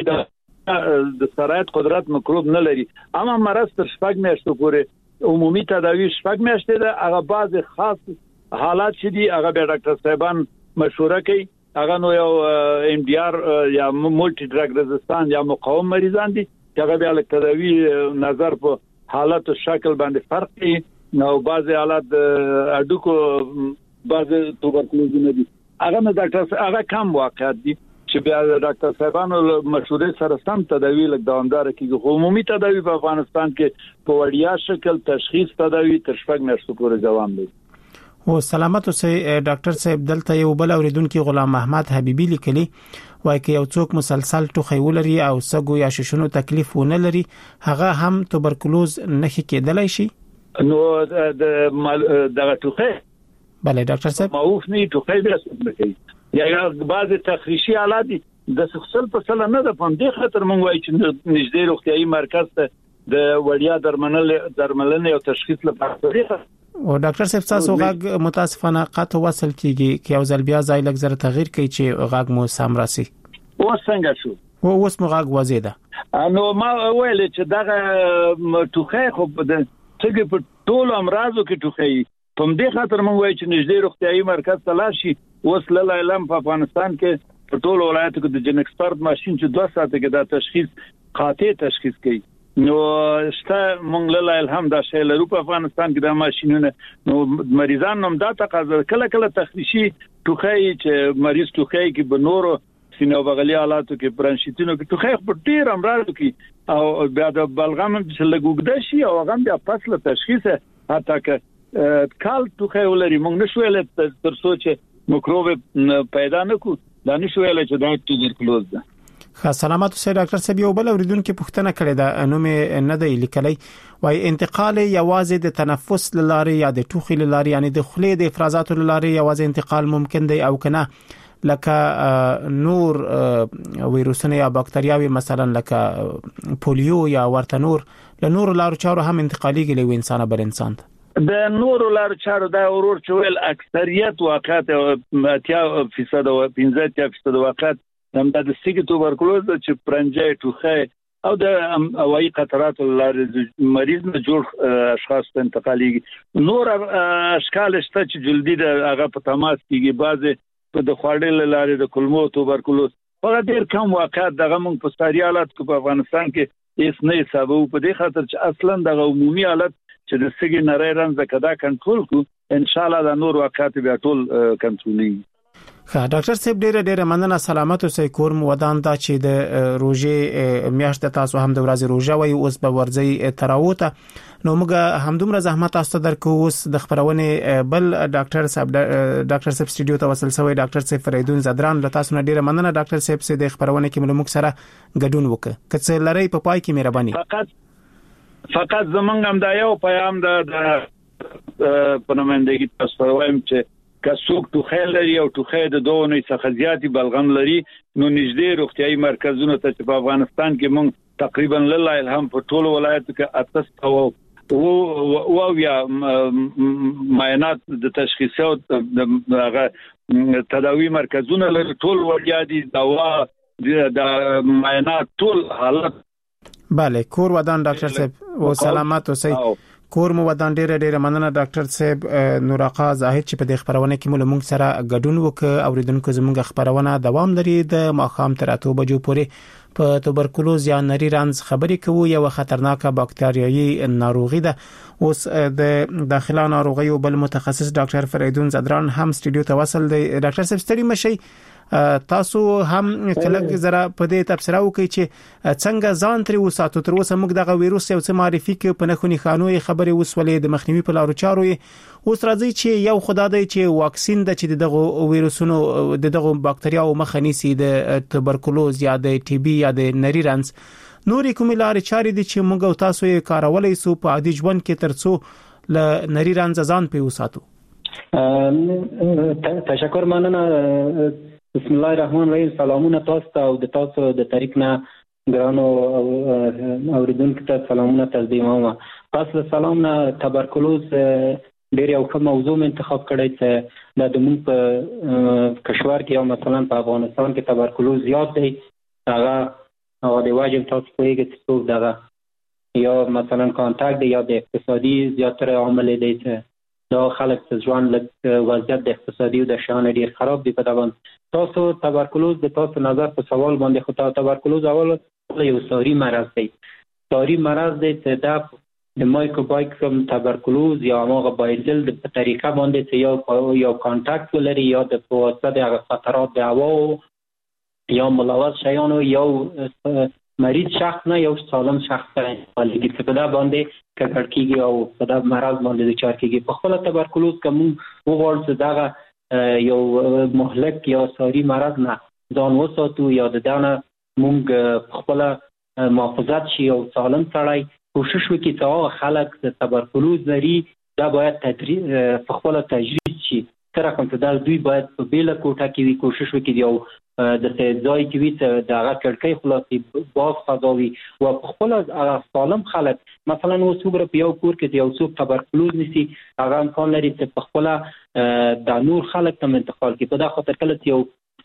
د سرایت قدرت مکروب نه لري اما مرض تر شپږ میاشتو پورې عمومي تداوی شپږ میاشتې ده هغه بعض خاص حالات چې دي هغه به ډاکټر صاحبان مشوره کوي هغه نو یو ام ډي ار یا مولټي ډرګ ريزिस्टنس یا مقاوم مریضان دي هغه به له تداوی نظر په حالت او شکل باندې فرق کوي نو بعض حالات اډوکو بعض توبرکلوز نه دي هغه نه ډاکټر هغه کم واقعات دي چې بیا ډاکټر صاحبانو مشورې سره سم تداوی لګ دوامدار کیږي عمومي تداوی په افغانستان کې په وړیا شکل تشخیص تداوی تر شپږ میاشتو پورې دوام لري او سلامت اوسئ ډاکټر صاحب دلته یو بل اوریدونکو غلام محمد حبیبی لیکلی وایي چې یو څوک مسلسل ټوخی ولري او سګو یا ششونو تکلیف ونه لري هغه هم توبرکلوز نښې کېدلای شي نو د ټوخی بله ډاکټر صاحب معروف نه ټوخی بیا څه کوي یا بعض تخریشي حالات د 100% نه د پم دې خاطر مونږ وایو چې نږدې روغتيایي مرکز ته د وړیا درملنې او تشخیص لپاره او ډاکټر صاحب تاسو غږ متاسفانه قطع وصل کیږي چې یو ځل بیا ځای لږ زره تغییر کوي چې غږ مو سم راسي او څنګه شو او اوس مو غږ وزیده نو ما ویل چې دغه ټوخی خو د څنګه په ټولو امراضو کې ټوخی په دې خاطر مونږ وایو چې نږدې روغتيایي مرکز ته لاړ شي اوس له علم په افغانستان کې په ټولو ولایتو کې د جنکسپرت ماشين چې 2 ساعته کې دا تشخیص قاطع تشخیص کوي نو شته مونږ له الهام دا شی له په افغانستان کې د ماشينونو نو مریضان هم دا تقاضا کله تخریشي ټوخی چې مریض ټوخی کې بنورو سینو بغلی حالاتو کې برانشیتونو کې ټوخی په ډیر امراضو کې او بیا د بلغم چې لګوګد شي او هغه بیا فصل تشخیص حتی که کال ټوخی ولري مونږ نشو ویل تر سوچ مکروب پیدا نکو دا نشو ویل چې دا توبرکلوز ده سلامت اوسئ ډاکټر صاحب یو بل اوریدونکو پوښتنه کړې ده نو مې نه دی لیکلی وای انتقال یوازې د تنفس لارې یا د ټوخي لارې یعنی د خولې د افرازاتو لارې یوازې انتقال ممکن دی او کنه لکه نور ویروسونه یا باکتریاوي مثلا لکه پولیو یا ورته نور له نور لارو چارو هم انتقالي کېږي انسان بل انسان د نور لارو چارو دا ورور چويل اکثریت واقعات 80% او 15% واقعات هم د سګي توبرکلوز چې پرنجای ټوخی او د هوایي قطرات لارې مریض نه جوړ اشخاص ته انتقاليږي نور اشکال شته چې جلدی د هغه په تماس کېږي بعضه په د خواړې لارې د کولمو توبرکلوز په ډېر کم واقعات دغه موږ په ستاري حالت په افغانستان کې هیڅ نه حسابو په دې خاطر چې اصلا د عمومي حالت چې د سګي نری رنځ کدا کنټرول کو ان شاء الله د نور واقعات بیا ټول کنټرولي ډاکټر صاحب ډېر مننه. سلامت اوسئ. کور مو ودان دا چې د روزه میاشت تاسو هم د ورځې روزه وي اوس به ورځي تراوته نو موږ همدومره زحمت تاسو درکو. اوس د خبرونه بل ډاکټر صاحب سټوډیو ته وصل شوی ډاکټر صاحب فریدون زدران له تاسو نه ډېر مننه ډاکټر صاحب سي د خبرونه کې موږ سره ګډون وکړه. کڅ لری په پای کې مهرباني. فقط زمونږ هم دا یو پیغام د پرمندګي تاسو وایم چې کڅوک ټوخه لري او ټوخه د دوه نه څخه زیاتی بلغم لري نو نږدې روغتيایي مرکزونو ته په افغانستان کې موږ تقریبا لله الهم په ټول ولایتو کې او یا معاینات د تشخیص او د تداوی مرکزونه لري ټول وړیا دي دوا د معاینات ټول حالت. بله کور ودان ډاکټر صاحب او سلامت اوسئ. کور مو ودان ډېر مننه ډاکټر صاحب نوراقا زاهد چې په دې خبرونه کې موږ سره ګډون وکړ. اوریدونکو زموږ خبرونه دوام لري د ماخام تر 8 بجو پورې په توبرکلوز یا نری رنز خبرې کوو. یو خطرناکه باکتریایي ناروغي ده. اوس د داخله ناروغیو بل متخصص ډاکټر فریدون زدران هم سټوډیو ته وصل دی. ډاکټر صاحب ستړي مشي تاسو هم کله زرا په دې تبصره وکړي چې څنګه ځان تر وساتو. تر اوسه موږ دغه وایروس یو څه معرفي کې په نخونی خانوي خبرې وسولې د مخنیوي په لارو چارو. اوس راځي چې یو خدای چې واکسین د چې دغه وایروسونو دغه باکتریاو مخه نیسي د توبرکلوز یا د ټي بي یا د نری رنز نورې کومې لارې چارې دي چې موږ تاسو یې کارولای سو په عادي ژوند کې ترڅو ل نری رنز ځان په وساتو. تشکر مننه. بسم الله الرحمن الرحیم. سلامونه تاسو ته او د تاسو د طریق نه ګرانو اوریدونکو ته سلامونه تقدیموم. پس له سلام نه توبرکلوز ډېر یو ښه موضوع انتخاب کړی چې د موږ په کشور کې او مثلا په افغانستان کې توبرکلوز زیات دی. هغه او د واجب تاسو کویږي چې څوک دغه یا مثلا کانټاکټ دی یا د اقتصادي زیاتره عامل دی چې دا خلک چې ځوان لږ وضعیت د اقتصادي او د شان ډیر خراب دی په دغه تاسو توبرکلوز د تاسو نظر په سوال باندې خو توبرکلوز اول یو ساری مرض دی. ساری مرض دی چې دا د مایکروبایکټریم توبرکلوز یا هغه بایدل د طریقه باندې چې یو کانټاکټ ولري یا د واسطه د خطرات د هوا یا ملوث شیانو یو مریض شخص نه یو سالم شخص ته ولګي چې په دا باندې ککړ کیږي او په دا مرض باندې د چار کیږي. په خپل توبرکلوز کوم وګورئ چې دا یو مهلک یا ساری مرض نه ځان وساتو یا د دانه مونږ خپل محافظت شي او سالم سړی کوشش وکړي چې خلک د توبرکلوز لري دا باید تدریج په خپل تجریز شي. تر کوم ته دا دوی باید په بیل کوټه کې کوشش وکړي او د ځای کې وي چې دا کړکۍ خلاصي باز فضاوي او خپل سالم خلک مثلا وسوګره په یو کور کې یو څوک توبرکلوز نسی هغه امکان لري چې په خپل د نور خلک ته انتقال کړي. په دا خاطر کله یو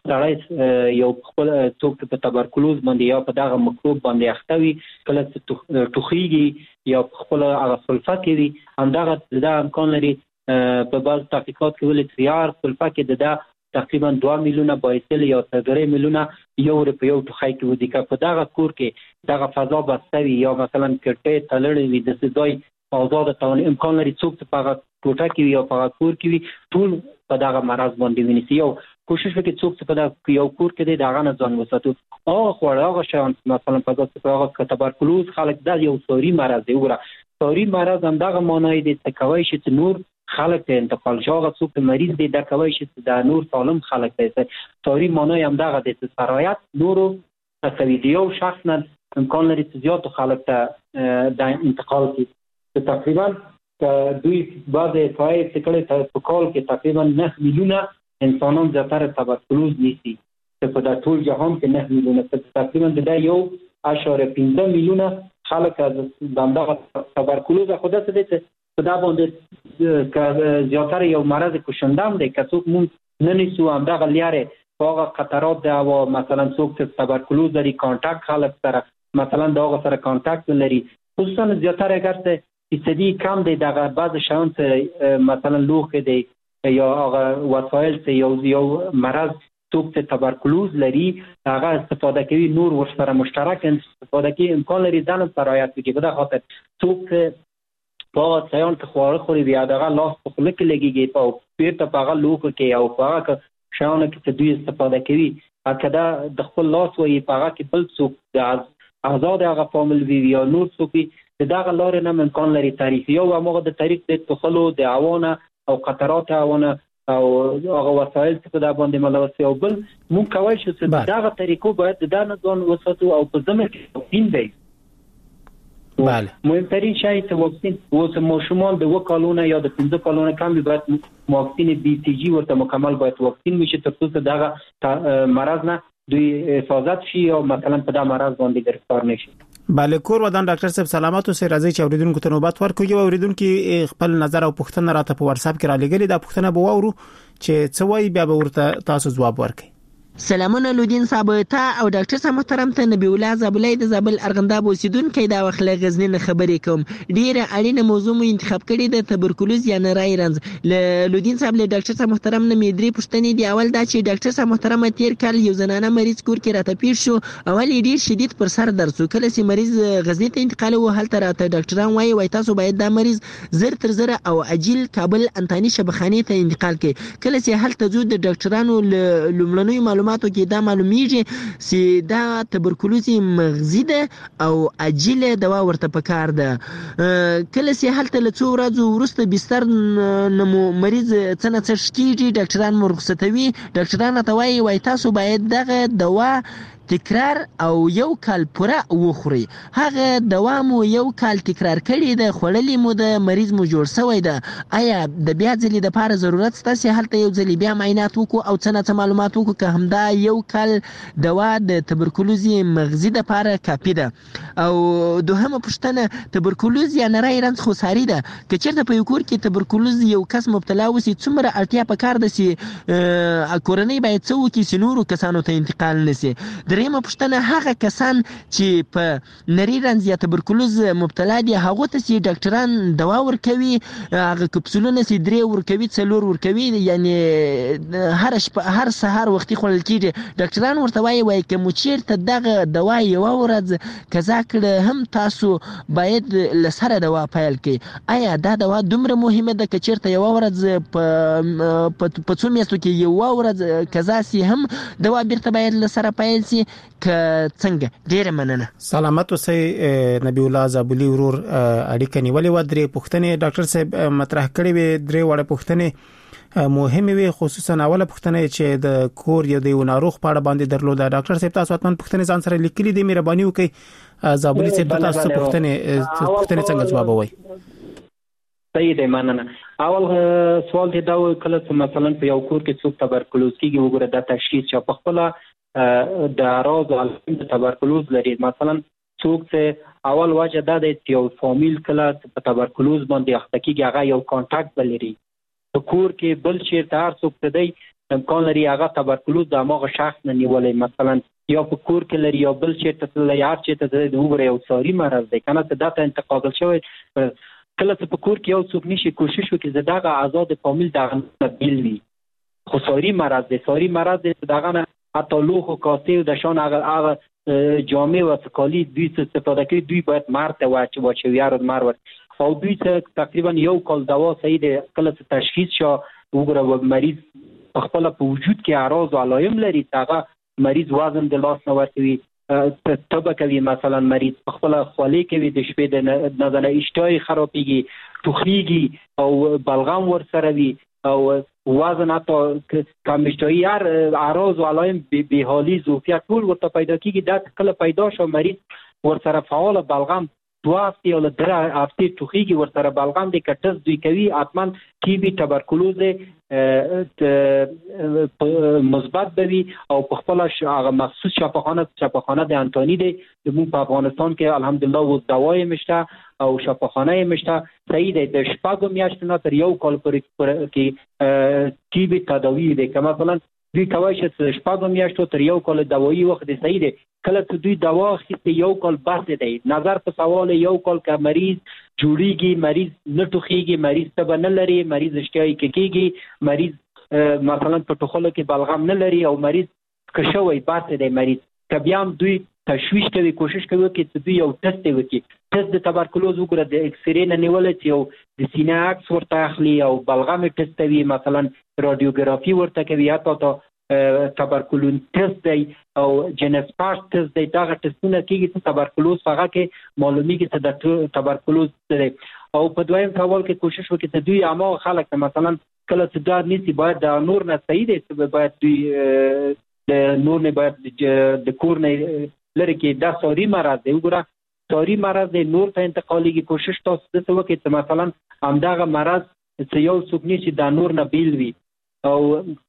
سړی یو خپل څوک په توبرکلوز باندې یا په دغه مکروب باندې اختوي کله چې ټوخیږي یا خپل هغه سلفه کوي همدغه دا امکان لري په بعض تحقیقات کې ولې تیار سلفه کې دا تقریبا 2 میلیونه بایسل یا 3 میلیونه یو په یو ټوخی کې ودی که په دغه کور کې دغه فضا بستوي یا مثلا کټې تلړې وي د ځای آزاد توان امکان لري څوک په هغه ټوټه کې یا په هغه کور کې وي ټول په دغه مرض باندې ونیسي. یو کوشش وکړي څوک په دغه یو کور کې دغه نه ځان وساتو او خورغه شان مثلا په دغه توبرکلوز خلک دا یو سوري مرض دی. وګوره سوري مرض هم دغه معنی دی چې کوي چې نور خلک ته انتقال شوغه څوک مریض دی دا کوي چې دا نور سالم خلک دی. سوري معنی هم دغه دی چې سرایت نورو تسوي دی یو شخص نه امکان لري چې زیات خلک ته د انتقال کی. تقریبا دوی بعد پای تکړه په کال کې تقریبا 9 میلیونه انسانان زیاتره توبرکلوز نیسي چې په د ټول جهان کې 9 میلیونه تقریبا د یو 1.15 میلیونه خلک از دغه توبرکلوز خود څه دي په دا باندې زیاتره یو مرض کوشندام دی که څوک مونږ نه نیسو همدغه لیارې هغه خطرات دی او مثلا څوک چې توبرکلوز لري کانټاکټ خلک سره مثلا دغه سره کانټاکټ لري خصوصا زیاتره اگر څه فیصدي کم دی دغه بعض شیان چې مثلا لوخ دی یا هغه وسایل چې یو مرض څوک چې توبرکلوز لري هغه استفاده کوي نور ورسره مشترک استفاده کوي امکان لري ځان سرایت کوي. په دغه خاطر څوک په ځایون ته خوري بیا دغه لاس په خله کې لګيږي په پیرته په هغه لوخ کې او په هغه شیانو کې دوی استفاده کوي کدا د خپل لاس وي پاغه کې بل څوک د آزاد هغه فامل وی یا نور څوک دغه لارې نه امکان لري تعریف یو هغه د طریق د تخلو د عوانه او قطرات عوانه او هغه وسایل چې په دا باندې ملوث او بل مونږ کوي چې دغه طریقو باید د نه ځان وساتو او په زمره کې واکسین دی بله مهمترین شی چې واکسین اوس ماشومان د 2 کالونه یا د 15 کالونه کم باید واکسین بي سي جي ورته مکمل باید واکسین وشي تر څو دغه مرض نه دوی حفاظت شي او مثلا په دا مرض باندې گرفتار نشي. بله کور ودان ډاکټر صاحب سلامات اوسئ راځي چې اوریدونکو ته نوبت ورکړو یو اوریدونکو خپل نظر او پوښتنه راته په واتس اپ کې را لګلې دا پوښتنه به وورو چې څه وایي بیا به ورته تاسو ځواب ورکړئ. سلامونه لودین صاحب ته او ډاکټر صاحب محترم ته نبی الله زابلای د زابل ارغنداب اوسیدونکو دا وخت له غزنی نه خبرې کوم ډیره اړینه موضوع مو انتخاب کړې د تبرکلوز یا نری رنز لودین صاحب له ډاکټر صاحب محترم نه مې درې پوښتنې دی اول دا چې ډاکټر صاحب محترم تیر کال یو زنانه مریض کور کې راته پیښ شو اول ډیر شدید پر سر درد سو کله چې مریض غزنی ته انتقال و هلته راته ډاکټران وای تاسو باید دا مریض زر تر زر او عاجل کابل انتانی شبخانه ته انتقال کړي کله چې هلته زو د ډاکټرانو لومړنوي معلوماتو کې دا معلومیږي چې دا تبرکلوز مغزي ده او عاجل دوا ورته پکار ده کله چې هلته له څو ورځې وروسته بستر نمو مریض څنګه څشکیږي ډاکټران مرخصتوي ډاکټران ته وایي تاسو باید دغه دوا تکرار او یو کال پوره وخوري هغه دوا مو یو کال تکرار کړی د خړلې مو د مریض مو جوړ شوی ده آیا د بیا ځلې د لپاره ضرورت ستاسو هلته یو ځلې بیا معاینات وکړو او څنګه معلومات وکړو که همدا یو کال دوا د تبرکلوز مغزي د لپاره کافي ده او دوهمه پوښتنه تبرکلوز یا نری رنز خساري ده که چیرته په یو کور کې تبرکلوز یو کس مبتلا وسی څومره اړتیا پکار ده چې کورنۍ باید څه وکړي چې نورو کسانو ته انتقال نشي درېمه پوښتنه هغه کسان چې په نری رنز یا تبرکلوز مبتلا دي هغه ته چې ډاکټران دوا ورکوي هغه کپسولونه چې 3 ورکوي 4 ورکوي یعنی هر سهار وختي خلل کیږي ډاکټران ورته وایي چې مو چیرته دغه دوا یو ورځ قضا کړه هم تاسو باید لسره دوا پیل کړئ آیا دا دوا دومره مهمه ده چې چیرته یو ورځ په څو میاشتو کې یو ورځ قضا سي هم دوا بیرته باید لسره پیل سي که څنګه ډیره مننه سلامت اوسئ نبی الله زابلی ورور اړیکه نیولې و درې پوښتنې ډاکټر صاحب مطرح کړې وې درې وړه پوښتنې مهمه وي خصوصا اوله پوښتنه چې د کور یو د ناروغ په اړه باندې درلوده ډاکټر صاحب تاسو اتمن پوښتنه ځان سره لیکلي دي مهرباني وکړئ زابلی صاحب تاسو پوښتنه څنګه جواب وایي صحیح دی مننه اول سوال دی دا کله چې مثلا په یو کور کې څوک تبرکلوز کیږي وګوره د تشخیص چې په خپل د اعراض او د تبرکلوز لري مثلا څوک چې اول وجه دا دی چې یو فامیل کله په تبرکلوز باندې اخته کیږي هغه یو کانټاکټ بلري په کور کې بل چیرته هر څوک ته دی امکان لري هغه تبرکلوز د هغه شخص نه نیولې مثلا یا په کور کې لري یا بل چیرته تللی هر چیرته د وګوره یو ساري مرض دی کنه ته دا ته انتقال شوی کله چې په کور کې یو څوک نشي کوشش وکړي چې دغه آزاد فامیل دغه بیل وي خو ساري مرض دی ساري مرض دی دغه حتی لوخ و کاسه و دشان هغه جامعه و سکالی دوی استفاده کوي دوی باید مرد واچوی رو مرد او دوی تقریبا یو کال دوا صحیح دی کله چې تشخیص شو وګوره مریض خپل په وجود کې اعراض او علائم لري هغه مریض وزن د لاس نه ورکوي تبه کوي مثلا مریض خپل خولې کوي د شپې د نظر اشتهای خرابېږي ټوخیږي او بلغم ورسره وي او وزن حتی کمشتایی هر اعراض و علائم بیحالی زوفیت ټول ورته پیدا کیږي دا کله پیدا شو مریض ورسره فعال بلغم 2 هفته یا 3 هفته ټوخیږي ورسره بلغم د کټس دوی کوي حتما کی تبرکلوز مثبت بوي او په خپل هغه مخصوص شفاخانه د انتونی دی موږ په افغانستان کې الحمدلله و دوايي مشته او شفاخانه مشته صحیح دی د شپږ میاشتو نه تر یو کال پورې کې کی تداوی دی که مثلا دوی کوي چې شپږ میاشتو تر یو کال دوايي وخت دی صحیح دی کله چې دوی دوا اخیستي یو کال بس دی نظر په سوال یو کال که مریض جوړیږي مریض نه ټوخیږي مریض تبه نه لري مریض اشتهای کېږي مریض مثلا په ټوخلو کې بلغم نه لري او مریض کښوي بس دی مریض که بیا هم دوی تشویش کوي، کوشش کوي چې دوی یو ټیسټ وکړي. ټیسټ د تبرکلوز وګوره د ایکس ری نه نیول چې یو د سینې عکس ورته اخلي او بلغم ټیسټوي، مثلا رادیوګرافي ورته کوي، حتی تبرکلوز ټیسټ دی او جنسپاس ټیسټ دی. دا ټیسټونه کیږي چې تبرکلوز هغه کې معلومیږي چې د تبرکلوز دی. او په دویم سوال کې کوشش وکړي چې دوی عامه خلک مثلا کله چې دا نيسي باید د نور نه صحیح دي، باید دوی د نور نه باید د کور نه لري کې دا سوري مرض دی. وګوره سوري مرض دی نور ته انتقالېږي. کوشش تاسو د څه وکړئ چې مثلا همدغه مرض چې یو څوک نيسي د نور نه بیل وي، او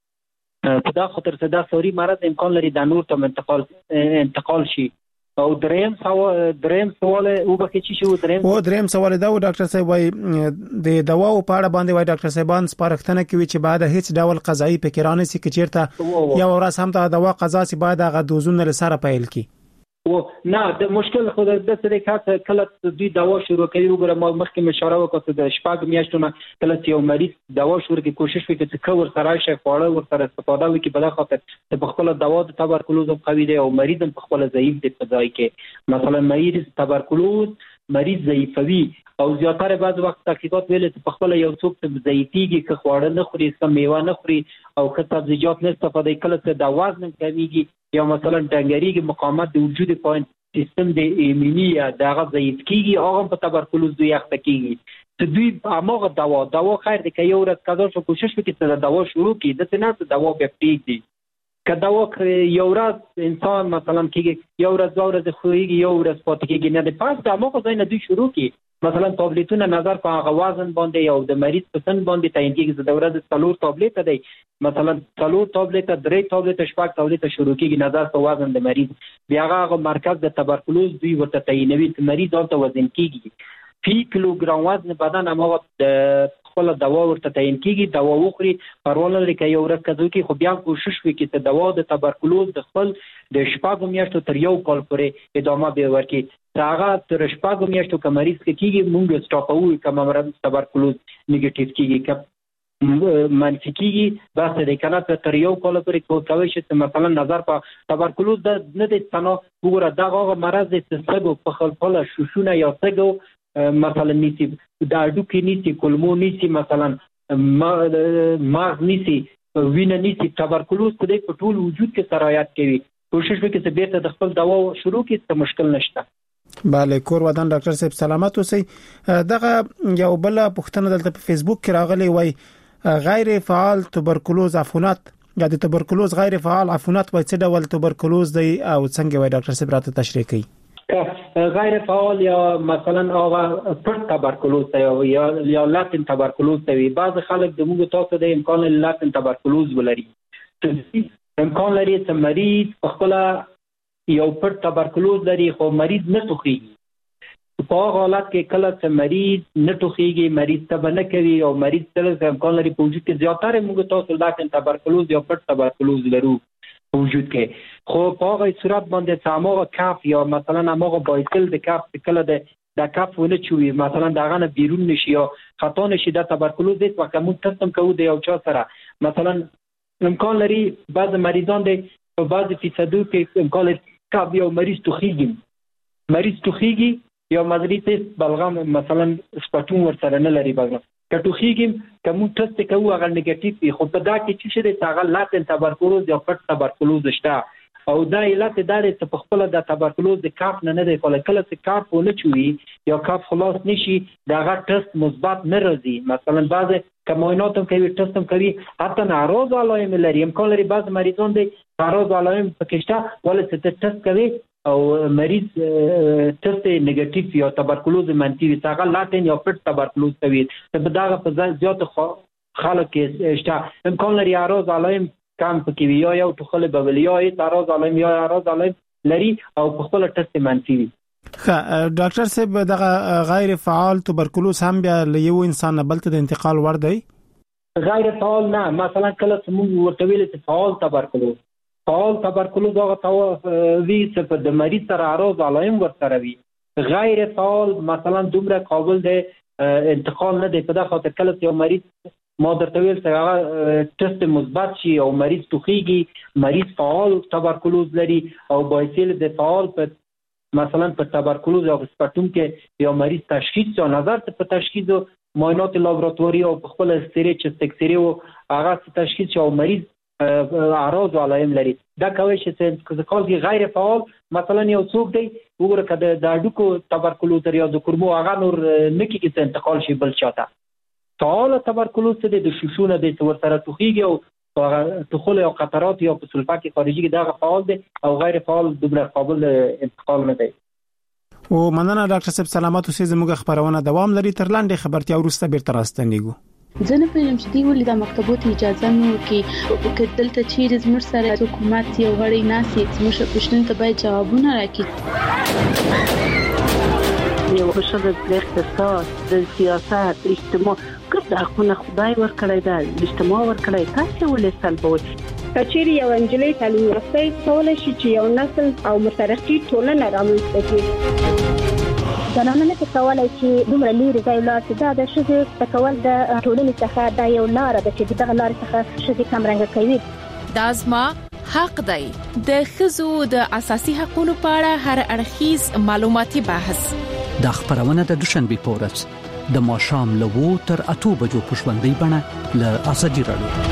په دا خاطر چې دا سوري مرض امکان لري د نور ته انتقال شي. او دریم سوال او به چې شو دریم سوال دا و ډاکټر صاحب وای د دواو په اړه باندې وای ډاکټر صاحبان سپارښتنه کوي چې بعد هیڅ ډول قضایي فکرانه سي کې چیرته یو ورځ هم ته دوا قضا سي باید هغه دوزونه لسره پیل کی. او نه د مشکل خو د څه کله کله دوی دوا شروع کوي. وګوره ما مخکې اشاره وکړه د شپږ میاشتو نه کله چې یو مریض دوا شروع کوي کوشش وکړي چې کور سره شي خواړه ورسره استفاده وکړي، په خاطر چې خپل دوا د تبرکلوز قوي دی او مریض په خپل ضعیف دی. په ځای کې مثلا مریض تبرکلوز مریض ضعیفوي او زیاتره بعض وخت تحقیقات ویل چې په خپل یو څوک ضعیفيږي که خواړه نه خوري، که میوه نه خوري او که سبزیجات نه استفاده کوي، کله چې د وزن کمیږي یا مثلا ډنګریږي، مقاومت د وجود پوینټ سیستم د ایمنی یا دغه ضعیف کیږي، هغه په تبرکلوز دوی اخته کیږي. چې دوی هغه دوا خیر دی که یو ورځ قضا شو کوشش وکړي چې د دوا شروع کړي، د څه نه دوا بیا پرېږدي. که دوا یو ورځ انسان مثلا کېږي یو ورځ 2 ورځې خوږي یو ورځ پاتې کېږي نه د پاس د هغه ځای نه دوی شروع کړي. مثلا ټابلیټونه نظر په هغه وزن باندې او د مریض په سن باندې تعیین کېږي چې د ورځې 4 ټابلیټ دی، مثلا 4 ټابلیټ 3 ټابلیټ 5 ټابلیټ شروع کېږي نظر په وزن د مریض. بیا هغه مرکز د تبرکلوز دوی ورته تعیینوي چې مریض ورته وزن کېږي فی کیلوګرام وزن بدن هغه د خپل دوا ورته تعیین کېږي، دوا وخوري پروا نه لري که یو ورځ کزو کې، خو بیا کوشش وکړي چې دوا د تبرکلوز د خپل د شپږ میاشتو تر یو کال پورې ادامه به ورکړي. هغه تر شپږ میاشتو که مریض کېږي مونږ سټاپوو، که مرض تبرکلوز نیگیټیو کېږي که منفي کېږي بس دی، که نه تر یو کال پورې کولی شي چې مثلا نظر په تبرکلوز نه دی تنها. وګوره دغه هغه مرض دی چې سږو په خپله شوشونه یا سږو مثلا نیسی د اډوکې نیسی، کولمو نیسی، مثلا مغز نیسی، وینه نیسی. تبرکلوز په دې په ټول وجود کې سرایت کوي. کوشش وکړي چې بیرته د خپل دوا شروع کړي ته مشکل نشته. بله کور ودان ډاکټر صاحب سلامت اوسئ. دغه یو بل پوښتنه دلته په فیسبوک کې راغلی وای غیر فعال تبرکلوز عفونت یا د تبرکلوز غیر فعال عفونت وای څه ډول تبرکلوز دی او څنګه وای ډاکټر صاحب راته تشریح کړئ. غیر فعال یا مثلا هغه پټ تبرکلوز یا لاتن تبرکلوز دی. بعض خلک د موږ تاسو د امکان لاتن تبرکلوز ولري، امکان لري چې مریض خپل یو پټ تبرکلوز لري خو مریض نه ټوخیږي. په هغه حالت کې کله چې مریض نه ټوخیږي، مریض تبه نه کوي او مریض تل امکان لري په وجود کې زیاتره موږ تاسو لاتن تبرکلوز یا پټ تبرکلوز لرو په وجود کې. خو په هغه صورت باندې چې هغه کاف یا مثلا هغه بایسل د کاف کله د کاف ونه چوي مثلا دغه نه بیرون نشي یا خطا نشي د تبرکلوز د وخت کوم تستم کوو د یو چا سره مثلا امکان لري بعض مریضان د په بعض فیصدو کې امکان لري کاف یو مریض توخیږي یا مریض بلغم مثلا سپټون ورسره نه لري بلغم کټوخیږي کوم ټست کوو هغه نیگیټیو خو په دا کې چې شته هغه لاتن تبرکلوز یا پټ تبرکلوز شته او دا علت داري چې په خپل د تبرکلوز د کاف نه دی کله چې کاف ونه چوي یا کاف خلاص نشي داغه ټست مثبت نه راځي. مثلا بعض کماینات هم کوي ټست هم کوي حتی ناروغ علائم لري، امکان لري بعض مریضان دي ناروغ علائم پکشته ولې چې ټست کوي او مریض ټست نیگیټیو یا تبرکلوز منفي وي هغه لاتن یا پټ تبرکلوز کوي. په داغه په زیات خلک کې شته امکان لري اعراض علائم کم پکې وي یا یو ټوخل ببل یا اعراض علائم لري او په خپل ټست منفي وي. ډاکټر صاحب دغه غیر فعال تبرکلوز هم بیا له یو انسان بل ته د انتقال ور دی؟ غیر فعال نه، مثلا کله چې موږ ورته ویل چې فعال تبرکلوز هغه وی چې د مریض سره اعراض علائم ورسره وي. غیر فعال مثلا دومره قابل دی انتقال نه دی، په دغه خاطر کله چې یو مریض ما درته ویل چې هغه ټست مثبت شي او مریض ټوخیږي، مریض فعال تبرکلوز لري او بایسیل د فعال په مثلا په تبرکلوز او سپټوم کې یا مریض تشخیص یا نظر په تشخیص او معاینات لابراتواري او په خپل استری چې تکسری او هغه تشخیص او مریض اعراض او علائم لري. دا کوي چې کله غیر فعال مثلا یو څوک دی وګوره کده د اډوکو تبرکلوز یا د کورمو هغه نور نکي کې انتقال شي بل چاته. فعال تبرکلوز د شوشونه د ورسره توخیږي او دخول او قطرات یا په سلفاک خارجي کې دا فعال دي او غیر فعال دوبله قابل انتقال نه دي. او مننه ډاکټر صاحب، سلامات اوسئ. زموږ خبرونه دوام لري، تر لاندې خبرتیا وروسته بیرته راستنیږو. زه نه پوهیږم چې دوی ولې د مکتبونو اجازه نه ورکوي، که دلته چیرې زموږ سره حکومت یو غړی ناسي زموږ پوښتنو ته باید جوابونه راکړي. یو ښه د اقتصاد، د سیاست، اجتماع ګډ حقونه خدای ورکړی دی، اجتماع ورکړی، تاسو ولې سلبوي؟ کچېرې یو انجلۍ تعلیم یافته کولای شي چې یو نسل او مترقي ټولنه رامنځته کړي. زنانه نه کولای چې دومره لري ځای لاړ شي. دا د ښځې تکول د ټولنې څخه دا یو لار ده چې دغه لار څخه ښځې کمرنګ کوي. دا زما حق دی. د ښځو د اساسي حقوقو په اړه هر اړخیز معلوماتي بحث د خبرونه د دوشنبه په ورځ د ماښام له 2 تر 8 بجو په ژوندۍ بڼه له ازادي رادیو.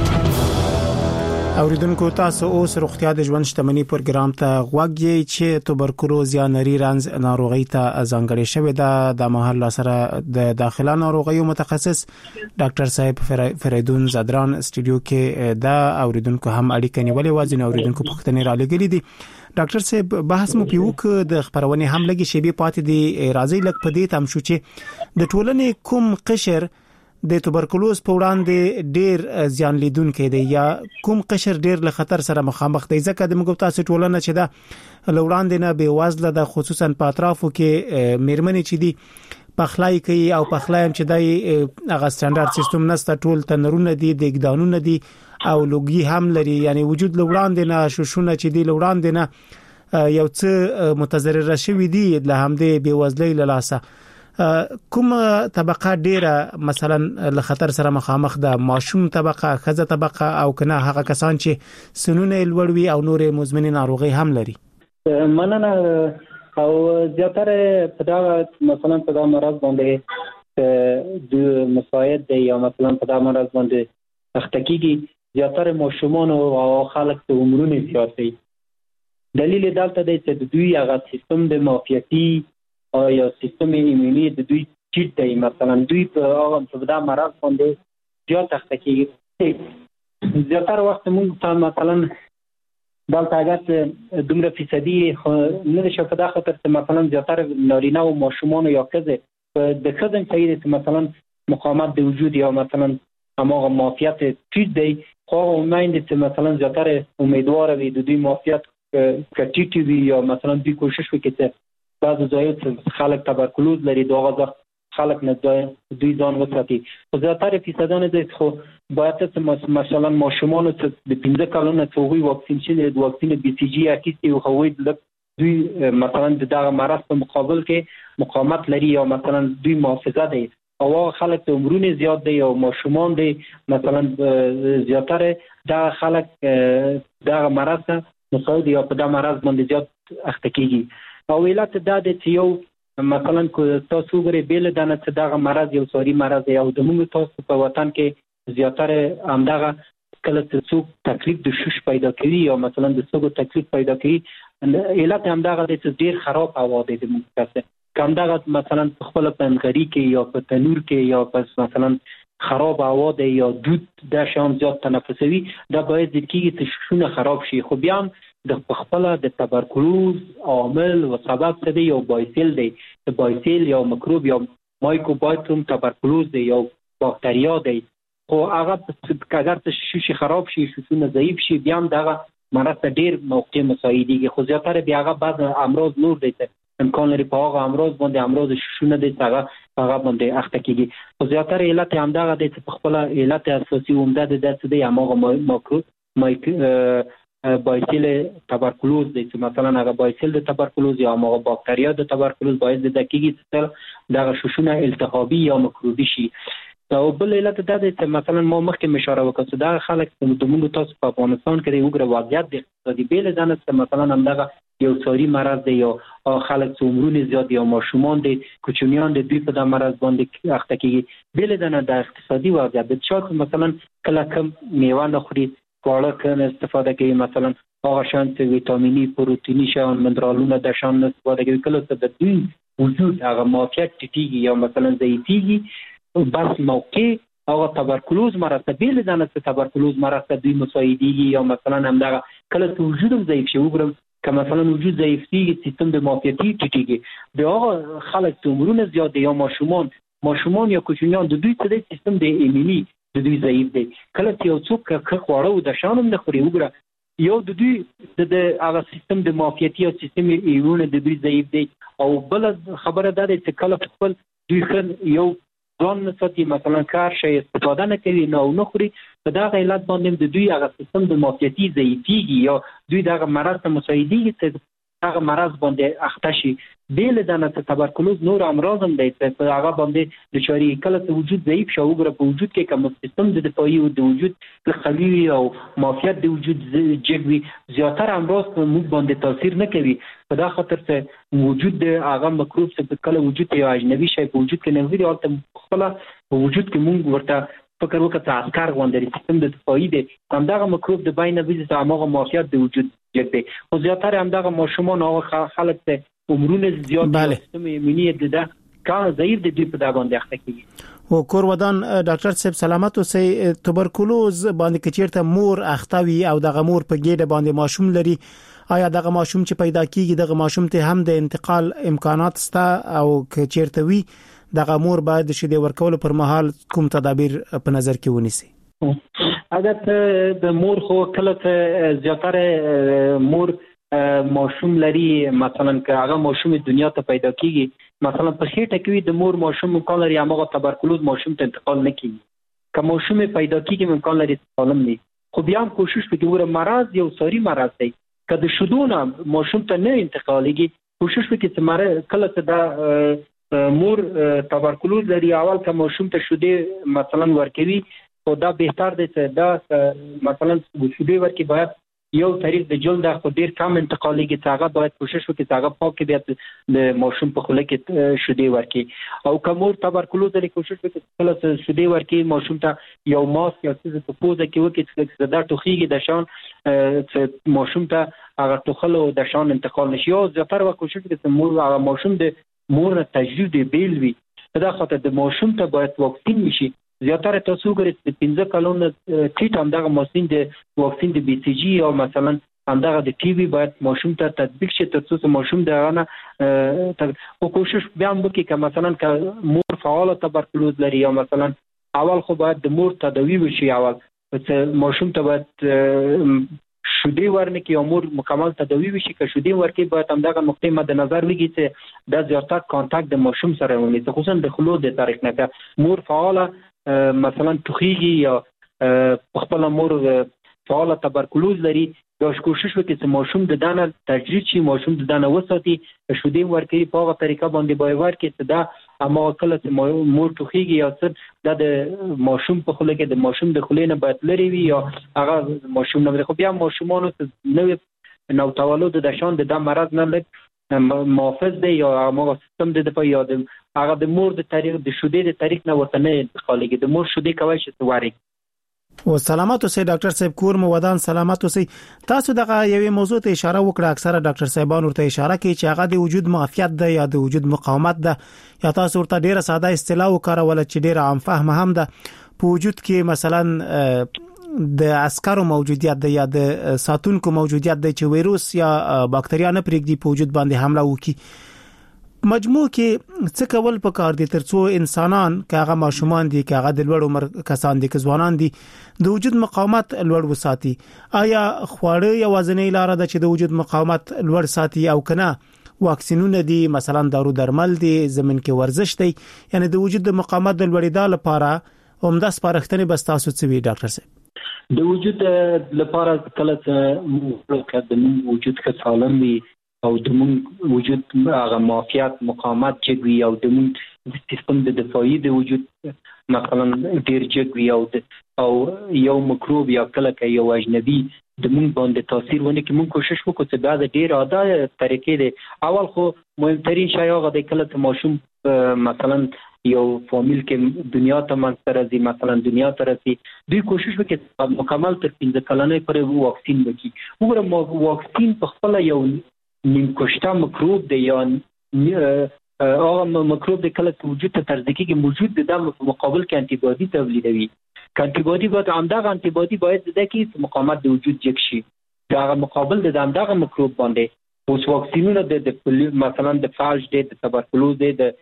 اوریدونکو تاسو اوس روغتیا د ژوند شتمنۍ پروګرام ته غوږ یې چې توبرکلوز یا نری رنز ناروغي ته ځانګړې شوې ده. د محل سره د داخله ناروغیو متخصص ډاکټر صاحب فریدون زدران استودیو کې دا اوریدونکو هم اړیکه نیولې و. ځینې اوریدونکو پوښتنې را لګلې دي. ډاکټر صاحب بحث مو پیوک د خبرونه هم لګي شی به پاتې دی راځي لک پدې تم شو چې د ټولنې کوم قشر د توبرکلوز په وړاندې ډیر زیان لیدونکي دی یا کوم قشر ډیر له خطر سره مخامخ دی؟ ځکه د موږ تاسو ټولنه چې دا لوړاندې نه به وازله د خصوصا په اطرافو کې میرمنې چې دی پخلای کوي او پخلایم چې دای هغه سټانډرډ سیستم نسته، ټول تنرونه دي، دګدانونه دي او لوګي هم لري، یعنی وجود لوړاندې نه شوشونه چې دی لوړاندې نه یو څه متضرر شوی دي له همدې به وازلې لاسه. کوم طبقه ډیره مثلا له خطر سره مخامخ ده؟ ماشوم طبقه، خزه طبقه او کنه هغه کسان چې سنونه لوړوي او نورې مزمنې ناروغي هم لري؟ مننه. او زیاتره په دا مثلا په دا مرض باندې د مساعد دی یا مثلا په دا مرض باندې اختکیږي زیاتره ماشومان او خلک ته عمرونه زیات دي. دلیل دلته دی چې د دوی هغه سیستم د معافیتي او یا سیستم ایمنی د دوی چیت دی. مثلا دوی په هغه په دا مرض باندې زیات اختکیږي. زیاتره وخت موږ ته مثلا دلته اگر دومره فیصدي نه شي په داخله تر مثلا زیاتره نارینه او ماشومان یا ښځې د ښځې صحیح دي مثلا مقاومت د وجود یا مثلا هماغه معافیت چیت دی. خو امید چې مثلا زیاتره امیدوار وي د دوی معافیت کټیټ وي یا مثلا دوی کوشش وکړي چې بعض ځایو خلک تبرکلوز لري دغه خلک نه دوی ځان وساتي. خو زیاتره فیصدانه دي خو باید مثلا ماشومان ته د 15 کلونو څخه واکسین شي د واکسین بي سي جي اکیسي او خوي دوی مثلا دغه مرض په مقابل کې مقاومت لري یا مثلا دوی محافظه دي او خلک ته عمرونه زیات دي او ماشومان دي مثلا زیاتره دا خلک دغه مرض مساعد یا په دا مرض باندې زیات اخته کیږي. او علت دا د یو مثلا کو تاسو غره بیل دانه چې دغه مرض یو سوري مرض دی او د موږ تاسو په وطن کې زیاتره همدغه کله چې تکلیف د شوش پیدا کوي یا مثلا د سګو تکلیف پیدا کوي علت همدغه د ډیر خراب هوا دی د موږ څخه کوم دغه مثلا خپل پنځغري کې یا په تنور کې یا پس مثلا خراب هوا دی یا دود د شام زیات تنفسوي دا باید د کیږي چې شونه خراب شي. خو بیا د خپل د تبرکلوز عامل او سبب څه دی یو بایسیل دی. د بایسیل یا میکروب یا مایکوبایوم تبرکلوز دی یا باکتریا دی. خو هغه اگر څه شي خراب شي شونه ضعیف شي بیا دغه مرض ډیر موقع مساعدېږي. خو زیاتره بیا هغه بعض امراض نور دي امکان لري په هغه امراض باندې امراض شونه دي هغه باندې اخته کیږي. خو زیاتره علت همدغه دي چې په خپل علت اساسي عمده د درس دی هغه بایسیل تبرکلوز دی چې مثلا هغه بایسیل د تبرکلوز یا هغه باکتریا د تبرکلوز باعث د کیږي چې دغه شوشونه التهابي یا میکروبي شي. او بل علت دا دی چې مثلا ما مخکې اشاره وکړه چې دا خلک د موږ تاسو په افغانستان کې د وګړو وضعیت د اقتصادي بیل ځنه چې مثلا همدغه یو ساري مرض دی یا خلک چې عمرونه زیات یا ماشومان دي کوچنیان دي دوی په دا مرض باندې اخته کیږي بیل ځنه د اقتصادي وضعیت د شاید مثلا کله کم میوه نخوري خواړه کنه استفاده کوي مثلا هغه شان چې ویټامیني پروتیني شان منرالونه د شان استفاده کوي کله چې د دوی وجود هغه موقعیت ټیټیږي یا مثلا ضعیفیږي بس موقع هغه تبرکلوز مرض ته بیل ځنه چې تبرکلوز مرض ته دوی مساعدېږي یا مثلا همدغه کله چې وجود ضعیف شي وګورم که مثلا وجود ضعیف کیږي سیستم د معافیتي ټیټیږي بیا هغه خلک چې عمرونه زیات دي یا ماشومان یا کوچنیان د دوی څخه سیستم د ایمني د دوی ضعیف دی کله چې یو څوک خواړه د شانم نه خوري وګوره یو د دوی د هغه سیستم د معافیتي او سیستم ایمني د دوی ضعیف دی او بل خبره ده چې کله خپل دوی یو ځان نسبتي مثلا کار شي استفاده نه کوي نه خوري په دا علت باندې د دوی هغه سیستم د معافیتي ضعیفیږي یا دوی دغه مرض ته مساعدېږي چې هغه مرض باندې اخته شي بیل ځنه چې تبرکلوز نور امراض هم دی چې هغه باندې د چاري کله چې وجود ضعیف شو وګوره په وجود کې کوم سیستم د دفاعي او د وجود قوي او معافیت د وجود جګوي زیاتره امراض په موږ باندې تاثیر نه کوي په دا خاطر چې وجود د هغه مکروب چې کله وجود یو اجنبي شی په وجود کې نه وي او خپل په وجود کې موږ ورته فکر وکړه چې عسكر غونډري سیستم د دفاعي دی همدغه مکروب د بین ویزه ته هغه معافیت د وجود جګ دی خو زیاتره همدغه ماشومان هغه خلک ته عمرونه زیات سیستم ایمني د کار ضعیف دی په دا باندې اخته کیږي او کور ودان ډاکټر صاحب سلامت اوسئ تبرکلوز باندې کچیرته مور اختوي او دغه مور په ګډه باندې ماشوم لري آیا دغه ماشوم چې پیدا کیږي دغه ماشوم ته هم د انتقال امکانات شته او کچیرته وي دغه مور باید د شیدې ورکولو پر مهال کوم تدابیر په نظر کې ونیسي اگر د مور خو کله ته زیاتره مور ماشوم لري مثلا که هغه ماشوم دنیا ته پیدا کیږي مثلا په خېټه کې د مور ماشوم امکان لري هغه تبرکلوز ماشوم ته انتقال نه کیږي که ماشوم پیدا کیږي امکان لري سالم وي خو بیا هم کوشش وکړو مرض یو ساري مرض دی که د شودونه ماشوم ته نه انتقالېږي کوشش وکړي چې کله ته دا مور تبرکلوز لري اول که ماشوم ته شوده مثلا ورکوي او دا بهتر دی چې دا مثلا شوده ورکي باید یو طریق د جلد خو ډیر کم انتقالېږي چې هغه باید کوشش وکړي چې هغه پاک بیا د ماشوم په خوله کې شوده ورکي او که مور تبرکلوز لري کوشش وکړي چې کله شوده ورکي ماشوم ته یو ماسک یا څه په پوزه کې وکړي چې دا ټوخیږي د شان چې ماشوم ته هغه ټوخلو د شان انتقال نشي او زیاتره کوشش وکړي چې مور هغه ماشوم د مور تجدید بیل وي په دا خاطر د ماشوم ته باید واکسین وشي زیاتره تاسو ګورئ چې 15 کلونه ټیټ همدغه ماشین د واکسین د بي سي جي او مثلا همدغه د ټي وي باید ماشوم ته تطبیق شي تر څو ماشوم دغه نه او کوشش بیا هم وکړي چې مثلا که مور فعال تبرکلوز لري یا مثلا اول خو باید د مور تداوی وشي اول چې ماشوم ته باید شودي ورنکي او مور مکمل تداوی وشي که شودي ورکي باید همدغه نقطه مد نظر وګي چې د زیاتره کانټاکټ د ماشوم سره ونی خصوصا د خلو د طریق نه مور فعال مثلا ټوخیږي یا خپل مور فعال تبرکلوز لري دا کوشش وکړي چې ماشوم د دانه تجرید شي ماشوم د دانه وساتي شودي ورکي په هغه طریقه باندې باید ورکي چې دا اما کله چې مور ټوخیږي یا څه د ماشوم په خوله کې د ماشوم د خولې نه باید لري وي یا هغه ماشوم نه خو بیا ماشومانو ته نو تولد د شان د مرض نه لږ محافظ دی یا هغه سیستم د په یاد هغه د مور د طریق د شودي د طریق نه ورته نه انتقالېږي د مور شودي کوي چې واري او سلامات اوسئ ډاکټر صاحب کور مو ودان سلامات اوسئ تاسو دغه یوې موضوع ته اشاره وکړه اکثره ډاکټر صاحبان ورته اشاره کوي چې هغه د وجود معافیت ده یا د وجود مقاومت ده یا تاسو ورته ډیره ساده اصطلاح وکړه چې ډیره عام فهم هم ده په وجود کې مثلا د عسکرو موجودیت ده یا د ساتونکو موجودیت ده چې وایروس یا باکتریا نه پرېږدي په وجود باندې حمله وکړي مجموع کې څه کول پکار دي ترڅو انسانان کاغه ماشومان دي کاغه د لوړ عمر کسان دي ځوانان دي د وجود مقاومت لوړ وساتي آیا خواړه یا وزنې لاره ده چې د وجود مقاومت لوړ ساتي او کنه واکسینونه دي مثلا دارو درمل دي زمين کې ورزش دي یعنی د وجود مقاومت د لوړېدا لپاره عمده سپارښتنې بس تاسو څه وی ډاکټر صاحب د وجود لپاره کله چې د وجود کې سالم وي او د مون وجود هغه معافیت مقاومت چې وي او د مون سیستم د دفاعي د وجود مثلا ډیر جګ وي او یو مکروب یا کله کې یو اجنبي د مونږ باندې تاثیر ونه کې مونږ کوشش وکړو چې بعد ډیر عادي طریقې دي اول خو مهمترین شی هغه د کله ته ماشوم مثلا یو فامیل کې دنیا ته منځ مثلا دنیا ته رسي دوی کوشش وکړي مکمل تر 15 کلنۍ پورې واکسین وکړي وګوره واکسین په خپل یو نیم کشته مکروب دی یا هغه مکروب د کله وجود ته ترځي کې موجود د مقابل کې انټي باډي تولیدوي انټي باډي باید همدغه انټي باډي باید د کې مقاومت د وجود جګ شي دا مقابل د همدغه مکروب باندې اوس واکسینونه د مثلا د فالج دی د تبرکلوز دی د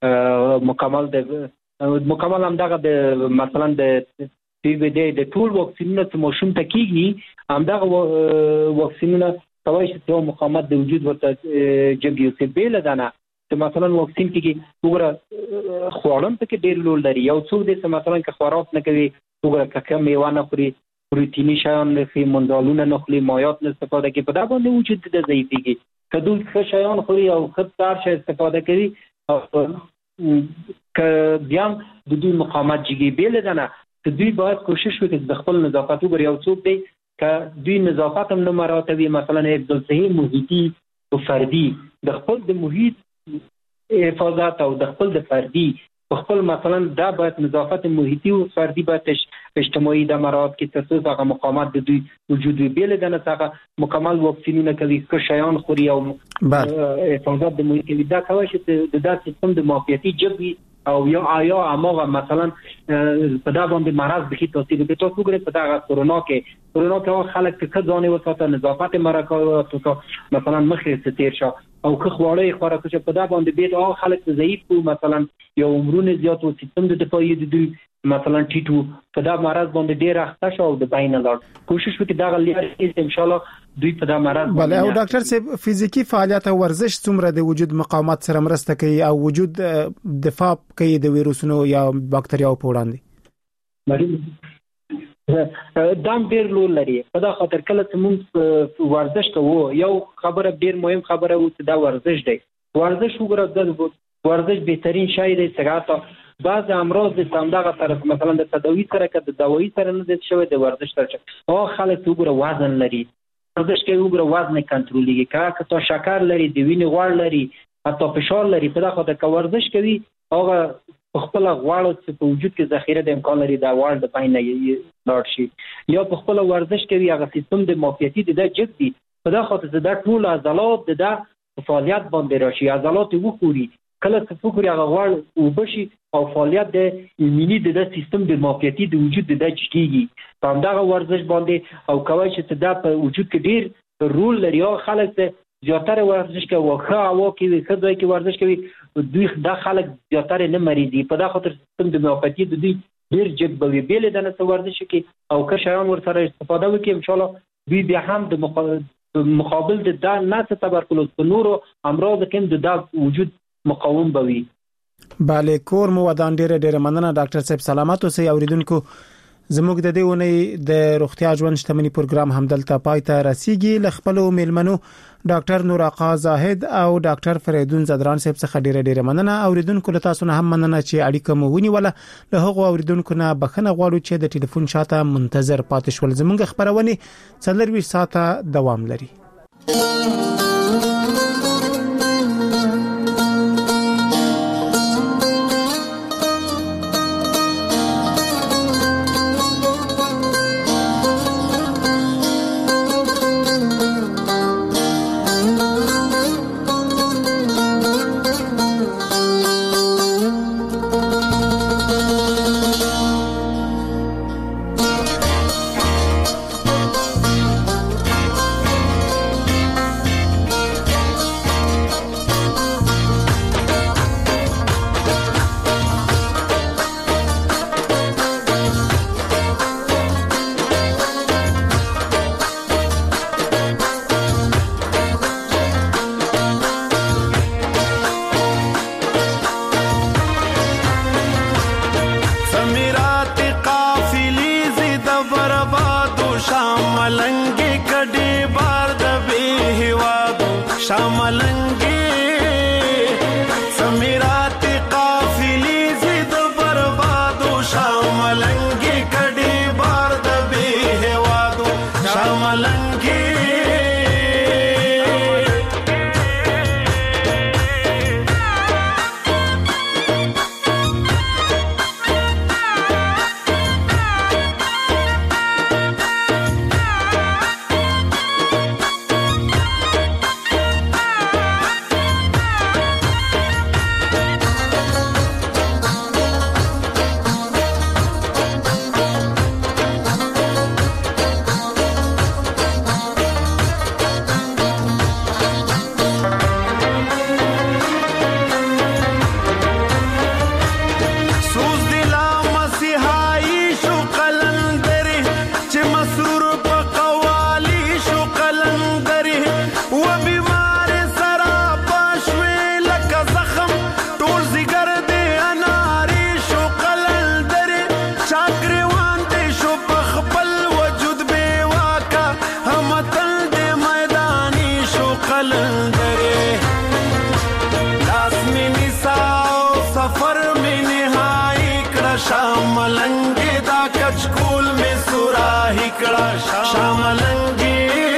مکمل همدغه د مثلا د پی وی دی د ټول واکسینونه چې ماشوم ته کیږي همدغه واکسینونه کوي چې مقاومت د وجود ورته جګ یو څه بیل دانه چې مثلا واکسین کې وګوره خوړم ته کې ډیر لول لري یو څو د مثلا کې خوراک نه کوي وګوره ککه میوه نه خوري پروتینی شیان نه خوري منځالونه نه خوري مایعات نه استفاده کوي په دا باندې وجود د ضعیفيږي کدو ښه شیان خوري او خدای شي استفاده کوي که بیا د دوی مقاومت جګي بیل دانه چې دوی باید کوشش وکړي د خپل نظافت وګړي یو څوک دی که دوی نظافت هم نه مراتبي مثلا افضل صحیح محیطي او فردي د خپل د محیط حفاظت او د خپل د فردي خپل مثلا دا باید نظافت محیطي او فردي باید اجتماعي د مراد کې تاسو هغه مقاومت د دوی وجود بیل دانه څنګه مکمل واکسینونه کوي که شیان خوري او حفاظت د محیط دا کوي چې د داسې سیستم د موقعیتي جبي او یا هغه مثلا په دا باندې مرض به کې تاثیر کوي تاسو ګورئ په دا کورونا کې خلک که ځانې وساته نظافت مرکه مثلا مخې ستیر شو او که خواړې خوراک چې په دا باندې بیت او خلک ضعیف او مثلا یو عمرونه زیات او سیستم د دفاعي د دوی مثلا ټیټو په دا مرض باندې ډیر اخته شو د بین لاړ کوشش وکړي دا غلي ان شاء الله دوی په دا مرض بله او ډاکټر صاحب فزیکی فعالیت او ورزش څومره د وجود مقاومت سره مرسته کوي او وجود دفاع کوي د ویروسونو یا باکتریاو په وړاندې دام ډیر لول لري په دا خاطر کله چې موږ ورزش کوو یو خبره ډیر مهم خبره و چې دا ورزش دی ورزش وګوره د ورزش بهترین شی دی څنګه بعض امراض د څنګه سره مثلا د تداوی سره کې د دوايي سره نه د شوی د ورزش سره او خلک وګوره وزن لري ورزش کوي وګوره وزن کنټرولېږي که تو شکر لري د وینې غوړ لري حتی فشار لري په دا خاطر که ورزش کوي هغه خپل غواړو چې په وجود کې ذخیره د امکان لري دا وړ د پاین نه لاړ شي یا په خپل ورزش کوي هغه سیستم د موقعیتي د جګ دي په دا خاطر دا ټول عضلات د فعالیت باندې راشي عضلات وګوري کله چې فکر هغه غوړ وبشي او فعالیت د ایمنی د سیستم د موقعیتي د وجود د جګیږي په همدغه ورزش باندې او کوي چې دا په وجود کې ډیر رول لري او خلک زیاتره ورزش کوي واخا او کې خدای کې ورزش کوي دوی د خلک زیاتره نه مریضي په دا خاطر سیستم د موقعیتي د دوی ډیر جګ به بیل دنه ورزش کوي او که شایان ورسره استفاده وکړي ان شاء الله دوی بیا هم د مقابل د ناس تبرکلوز په نورو امراض کې د وجود مقاوم بوي bale کور مو ودان ډیره مننه ډاکټر صاحب سلامات اوسئ اوریدونکو زموږ د دې ونې د روغتیا ژوند شتمنۍ پروګرام همدلته پای ته رسیدي لخپلو میلمنو ډاکټر نور آقا زاهد او ډاکټر فریدون زدران صاحب څخه ډیره مننه اوریدونکو له تاسو نه هم مننه چې اړیکه مو ونیوله له هغه اوریدونکو نه بخنه غواړو چې د ټلیفون شاته منتظر پاتې شول زموږ خبرونه 24 ساعته دوام لري सफर में निहाई कड़ा शामलंगी दा कचकूल में सुराही कड़ा शामलंगी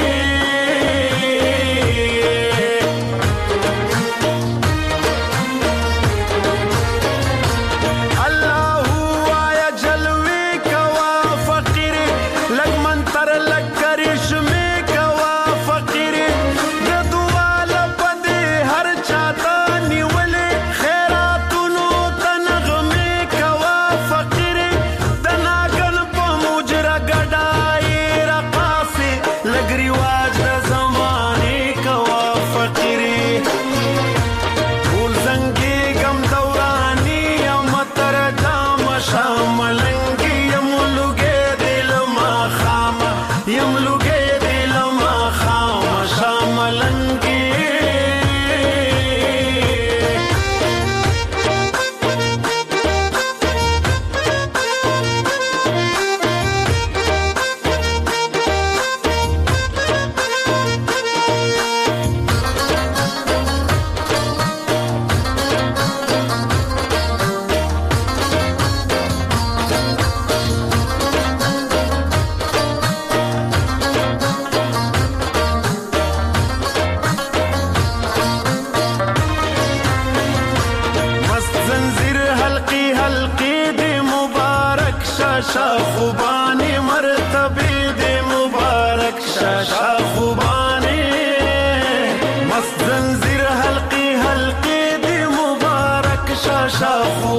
शाखुबानी मर्तबे दे मुबारक शाखुबानी मस्त जंजीर हल्की हल्की दे मुबारक शाखुबानी